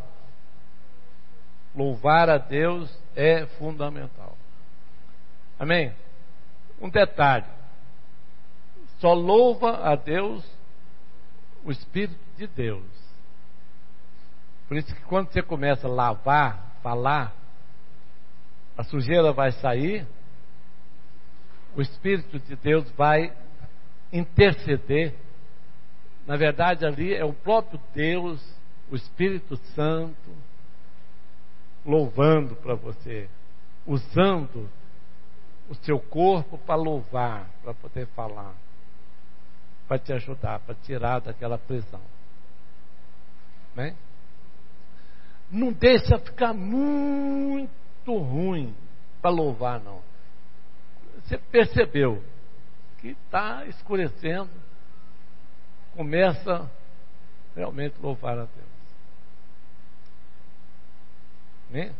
Louvar a Deus é fundamental. Amém? Um detalhe: só louva a Deus o Espírito de Deus. Por isso que quando você começa a lavar, falar, a sujeira vai sair, o Espírito de Deus vai interceder. Na verdade, ali é o próprio Deus, o Espírito Santo, louvando para você, usando o seu corpo para louvar, para poder falar, para te ajudar, para tirar daquela prisão. Né? Não deixa ficar muito ruim para louvar, não. Você percebeu que está escurecendo, começa realmente a louvar a Deus. Né?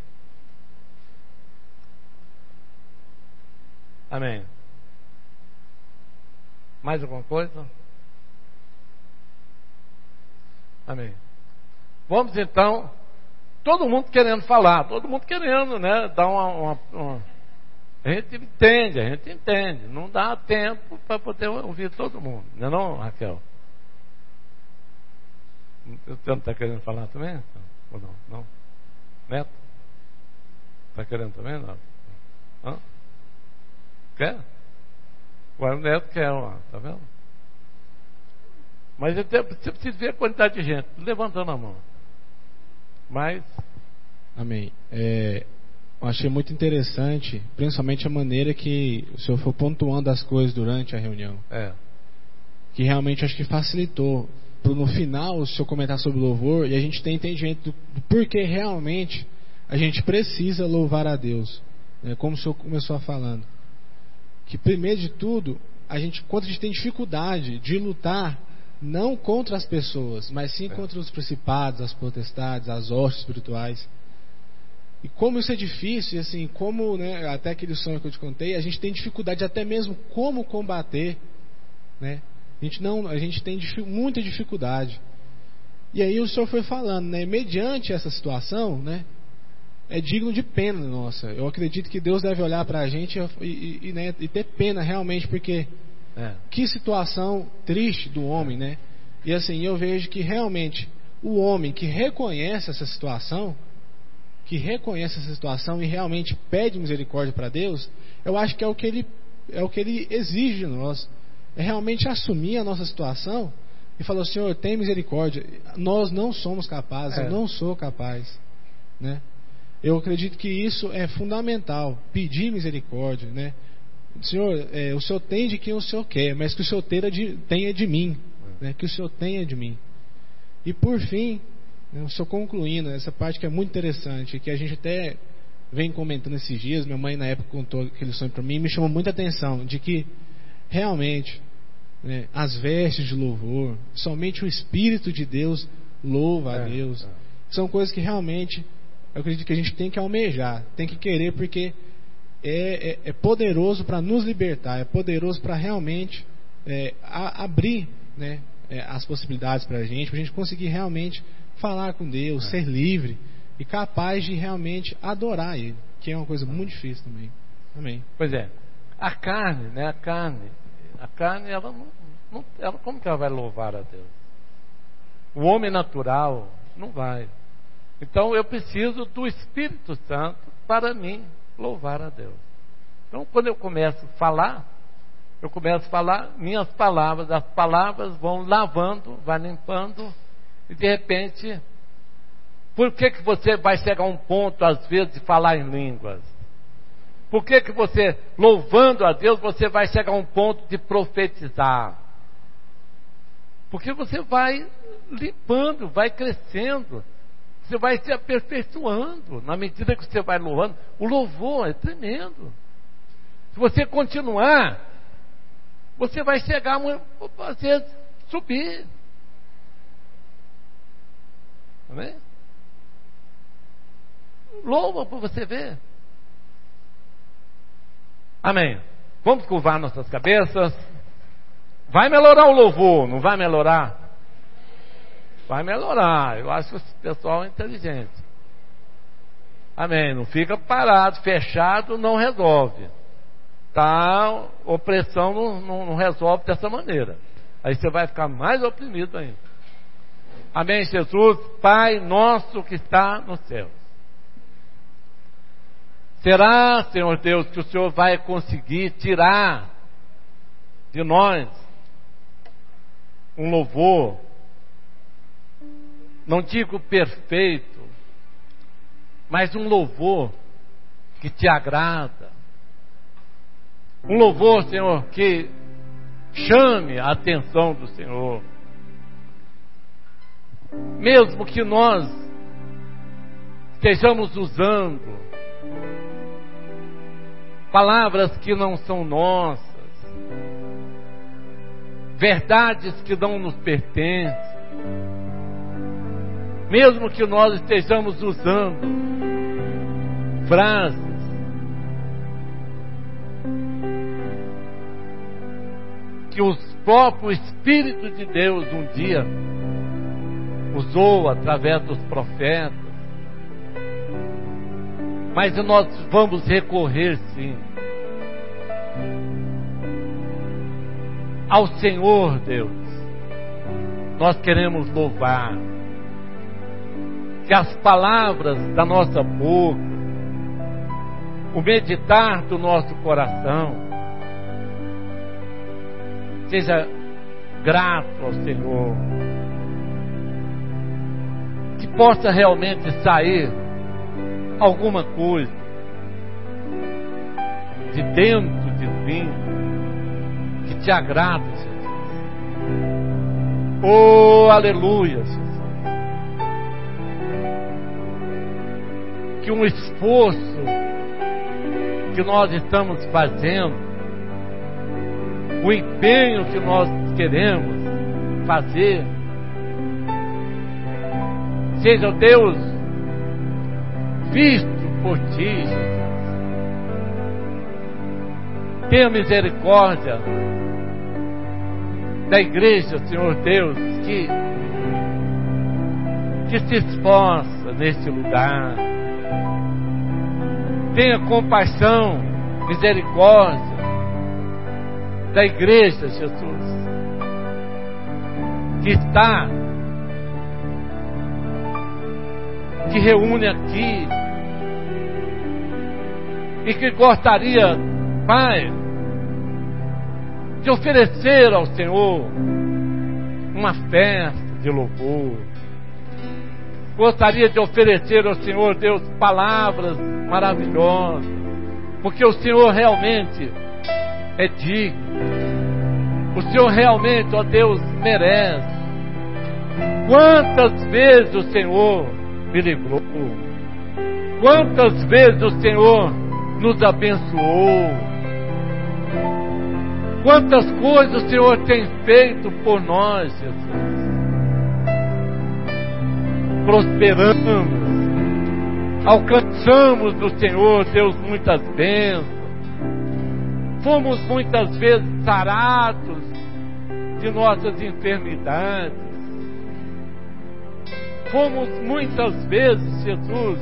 Amém. Mais alguma coisa? Amém. Vamos então, todo mundo querendo falar, todo mundo querendo, né, dar uma, uma, uma... A gente entende, a gente entende. Não dá tempo para poder ouvir todo mundo, não é não, Raquel? Você não está querendo falar também? Ou não? Não? Neto? Está querendo também? Não? Hã? Quer? Agora o Neto quer, ó, tá vendo? Mas até, você precisa ver a quantidade de gente levantando a mão. Mas... Amém. É, eu achei muito interessante, principalmente a maneira que o senhor foi pontuando as coisas durante a reunião. É. Que realmente acho que facilitou. Para no final o senhor comentar sobre o louvor e a gente tem entendimento do, do porquê realmente a gente precisa louvar a Deus. Né? Como o senhor começou a falando. Que primeiro de tudo, a gente, quando a gente tem dificuldade de lutar, não contra as pessoas, mas sim é. contra os principados, as potestades, as hostes espirituais. E como isso é difícil, e assim, como, né, até aquele sonho que eu te contei, a gente tem dificuldade até mesmo como combater, né? A gente, não, a gente tem muita dificuldade. E aí o senhor foi falando, né? Mediante essa situação, né? É digno de pena nossa. Eu acredito que Deus deve olhar para a gente e, e, e, né, e ter pena realmente, porque é. que situação triste do homem, né? E assim, eu vejo que realmente o homem que reconhece essa situação, que reconhece essa situação e realmente pede misericórdia para Deus, eu acho que é o que ele, é o que ele exige de nós. É realmente assumir a nossa situação e falar: Senhor, tem misericórdia. Nós não somos capazes, é. eu não sou capaz, né? Eu acredito que isso é fundamental, pedir misericórdia, né? Senhor, é, o Senhor tem de quem o Senhor quer, mas que o Senhor tenha de, tenha de mim, né? Que o Senhor tenha de mim. E por fim, né, o Senhor concluindo essa parte que é muito interessante, que a gente até vem comentando esses dias. Minha mãe na época contou aquele sonho para mim e me chamou muita atenção, de que realmente, né, as vestes de louvor, somente o Espírito de Deus louva a Deus. É, é. São coisas que realmente eu acredito que a gente tem que almejar, tem que querer, porque é, é, é poderoso para nos libertar, é poderoso para realmente é, a, abrir, né, é, as possibilidades para a gente, para a gente conseguir realmente falar com Deus, é. ser livre e capaz de realmente adorar Ele, que é uma coisa muito difícil também. Amém. Pois é, a carne, né, a carne, a carne, ela não, não ela, como que ela vai louvar a Deus? O homem natural não vai. Então eu preciso do Espírito Santo para mim louvar a Deus. Então quando eu começo a falar, eu começo a falar minhas palavras, as palavras vão lavando, vai limpando, e de repente, por que que você vai chegar a um ponto às vezes de falar em línguas? Por que que você, louvando a Deus, você vai chegar a um ponto de profetizar? Porque você vai limpando, vai crescendo, você vai se aperfeiçoando na medida que você vai louvando. O louvor é tremendo. Se você continuar, você vai chegar a você subir. Amém? Louva para você ver. Amém. Vamos curvar nossas cabeças. Vai melhorar o louvor, não vai melhorar? Vai melhorar. Eu acho que o pessoal é inteligente. Amém. Não fica parado, fechado, não resolve. Tá, opressão não, não, não resolve dessa maneira. Aí você vai ficar mais oprimido ainda. Amém, Jesus. Pai nosso que está no céu. Será, Senhor Deus, que o Senhor vai conseguir tirar de nós um louvor, não digo perfeito, mas um louvor que te agrada, um louvor, Senhor, que chame a atenção do Senhor, mesmo que nós estejamos usando palavras que não são nossas, verdades que não nos pertencem, mesmo que nós estejamos usando frases que o próprio Espírito de Deus um dia usou através dos profetas, mas nós vamos recorrer sim ao Senhor Deus. Nós queremos louvar, que as palavras da nossa boca, o meditar do nosso coração, seja grato ao Senhor, que possa realmente sair alguma coisa de dentro de mim que te agrada, Jesus. Oh, aleluia, Jesus. Que um esforço que nós estamos fazendo, o empenho que nós queremos fazer, seja Deus visto por ti, Jesus. Tenha misericórdia da igreja, Senhor Deus, que, que se esforça nesse lugar. Tenha compaixão, misericórdia da igreja, Jesus, que está, que reúne aqui e que gostaria, Pai, de oferecer ao Senhor uma festa de louvor. Gostaria de oferecer ao Senhor, Deus, palavras maravilhosas, porque o Senhor realmente é digno. O Senhor realmente, ó Deus, merece. Quantas vezes o Senhor me livrou, quantas vezes o Senhor nos abençoou, quantas coisas o Senhor tem feito por nós, Jesus. Prosperamos, alcançamos do Senhor, Deus, muitas bênçãos. Fomos muitas vezes sarados de nossas enfermidades. Fomos muitas vezes, Jesus,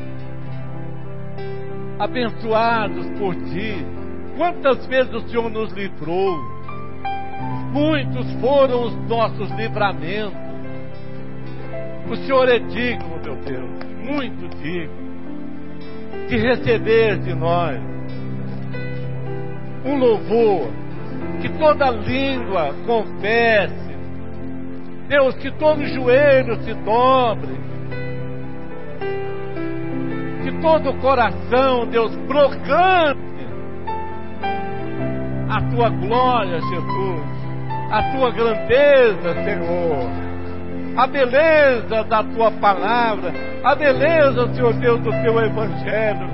abençoados por Ti. Quantas vezes o Senhor nos livrou? Muitos foram os nossos livramentos. O Senhor é digno, meu Deus, muito digno de receber de nós um louvor, que toda língua confesse, Deus, que todo joelho se dobre, que todo coração, Deus, proclame a Tua glória, Jesus, a tua grandeza, Senhor, a beleza da tua palavra, a beleza, Senhor Deus, do teu evangelho.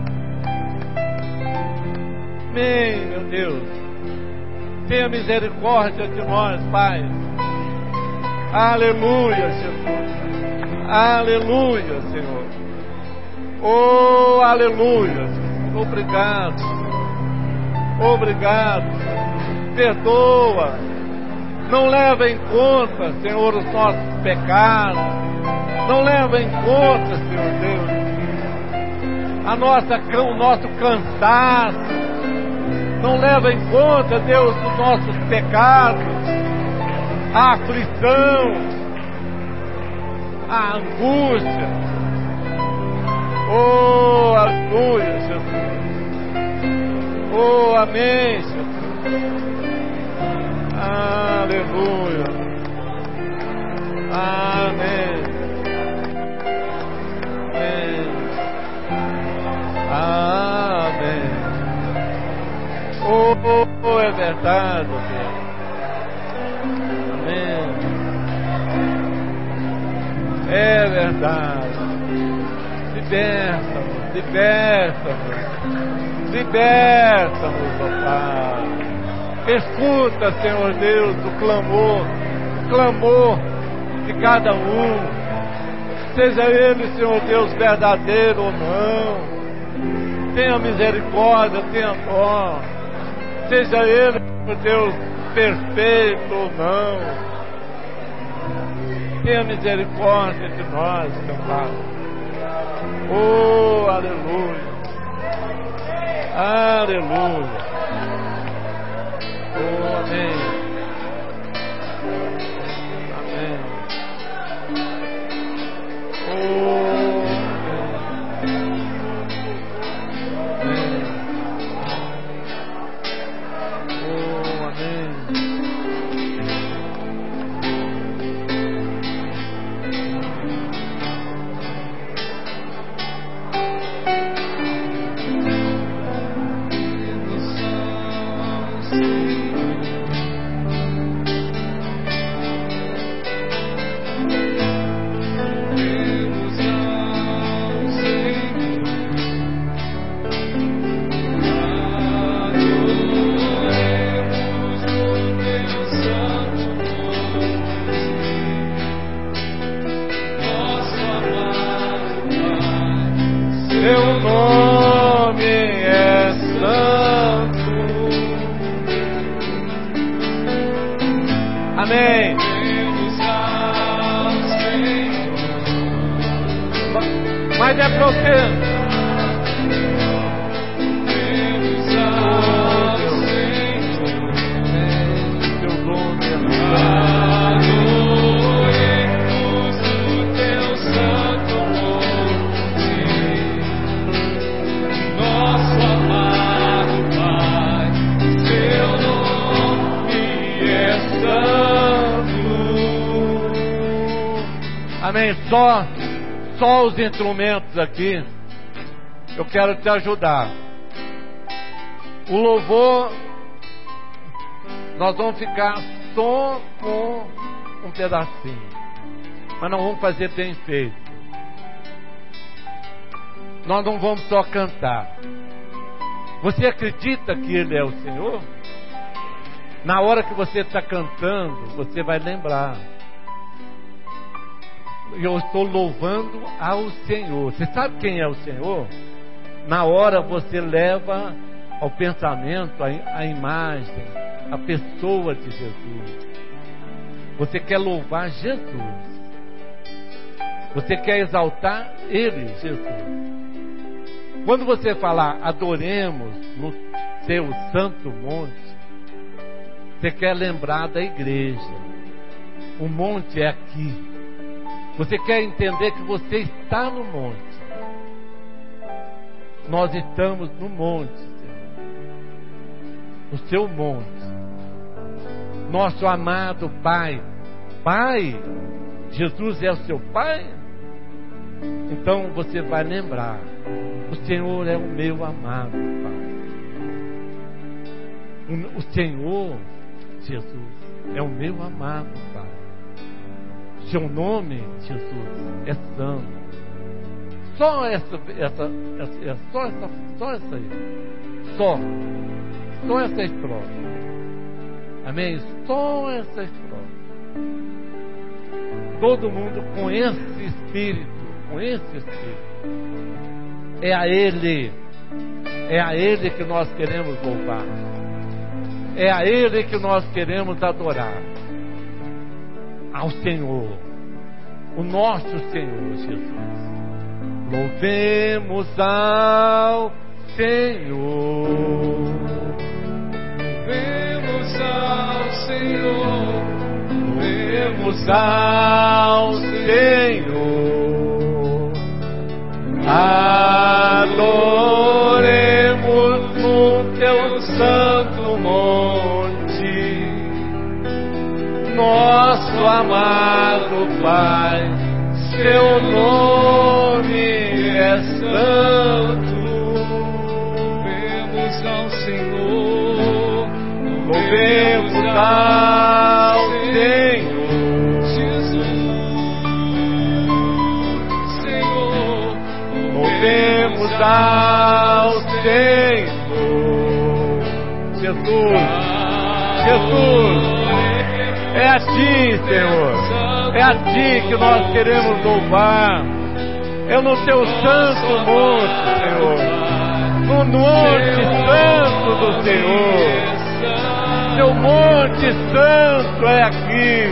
Amém, meu Deus. Tenha misericórdia de nós, Pai. Aleluia, Jesus. Aleluia, Senhor. Oh, aleluia, Senhor. Obrigado. Obrigado. Perdoa. Não leva em conta, Senhor, os nossos pecados. Não leva em conta, Senhor Deus, a nossa, o nosso cansaço. Não leva em conta, Deus, os nossos pecados, a aflição, a angústia. Oh, aleluia, Jesus. Oh, amém, Jesus. Aleluia. Amém. Amém. Amém. Oh, oh, é verdade, Deus. Amém. É verdade. Liberta-nos, liberta-nos, liberta-nos, ó Pai. Escuta, Senhor Deus, o clamor, o clamor de cada um, seja ele, Senhor Deus, verdadeiro ou não. Tenha misericórdia, tenha dó. Seja ele, Senhor Deus, perfeito ou não. Tenha misericórdia de nós, meu Pai. Oh, aleluia. Aleluia. Oh, amém. Amém. Oh, amém. Oh, amém. Teu nome é santo. Amém. Mas é para você. Amém. Só, só os instrumentos aqui. Eu quero te ajudar. O louvor, nós vamos ficar só com um pedacinho, mas não vamos fazer bem feito. Nós não vamos só cantar. Você acredita que Ele é o Senhor? Na hora que você está cantando, você vai lembrar: eu estou louvando ao Senhor. Você sabe quem é o Senhor? Na hora você leva ao pensamento a, a imagem, a pessoa de Jesus. Você quer louvar Jesus. Você quer exaltar Ele, Jesus. Quando você falar adoremos no seu santo monte, você quer lembrar da igreja. O monte é aqui. Você quer entender que você está no monte. Nós estamos no monte, Senhor. No seu monte. Nosso amado Pai. Pai, Jesus é o seu Pai? Então você vai lembrar: o Senhor é o meu amado Pai. O Senhor Jesus, é o meu amado Pai. Seu nome, Jesus, é santo. Só essa, essa, essa, só essa, só essa aí. Só. Só essa estrofe. Amém? Só essa estrofe. Todo mundo com esse espírito, com esse espírito. É a Ele, é a Ele que nós queremos louvar. É a Ele que nós queremos adorar. Ao Senhor, o nosso Senhor Jesus. Louvemos ao Senhor. Louvemos ao Senhor. Louvemos ao Senhor. Adoremos no teu santo monte, nosso amado Pai. Seu nome é santo. Louvemos ao Senhor. Louvemos ao Senhor. Jesus, Senhor. Louvemos ao Senhor. Jesus, Jesus, é a Ti, Senhor. É a Ti que nós queremos louvar. É no Teu santo monte, Senhor. No monte santo do Senhor. Teu monte santo é aqui.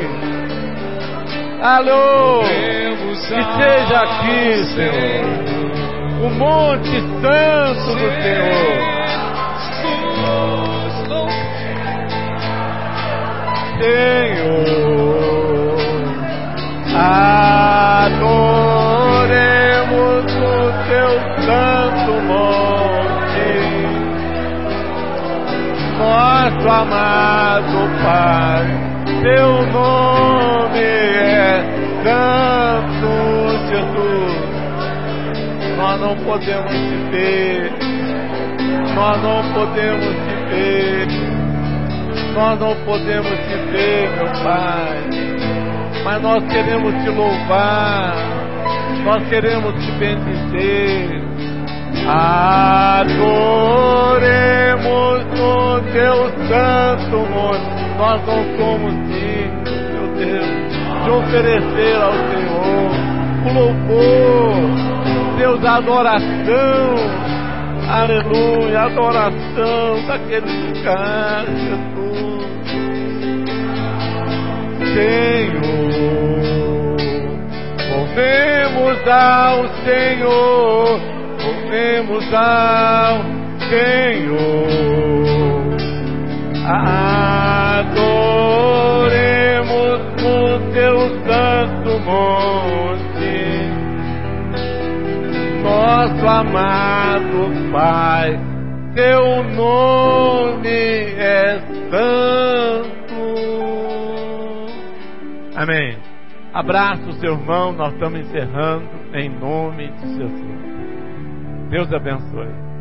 Alô, que seja aqui, Senhor, o monte santo do Senhor. Senhor, adoremos o teu santo monte, nosso amado Pai. Teu nome é santo, Jesus. Nós não podemos te ver, nós não podemos te ver, nós não podemos te ver, meu Pai, mas nós queremos te louvar, nós queremos te bendizer. Adoremos no teu santo monte. Nós não somos dignos, meu Deus, de oferecer ao Senhor o louvor, Deus, a adoração, aleluia, a adoração daquele lugar, Jesus. Senhor, louvemos ao Senhor, louvemos ao Senhor. Adoremos no teu santo monte, nosso amado Pai. Teu nome é santo. Amém. Abraça o seu irmão, nós estamos encerrando em nome de Jesus. Deus abençoe.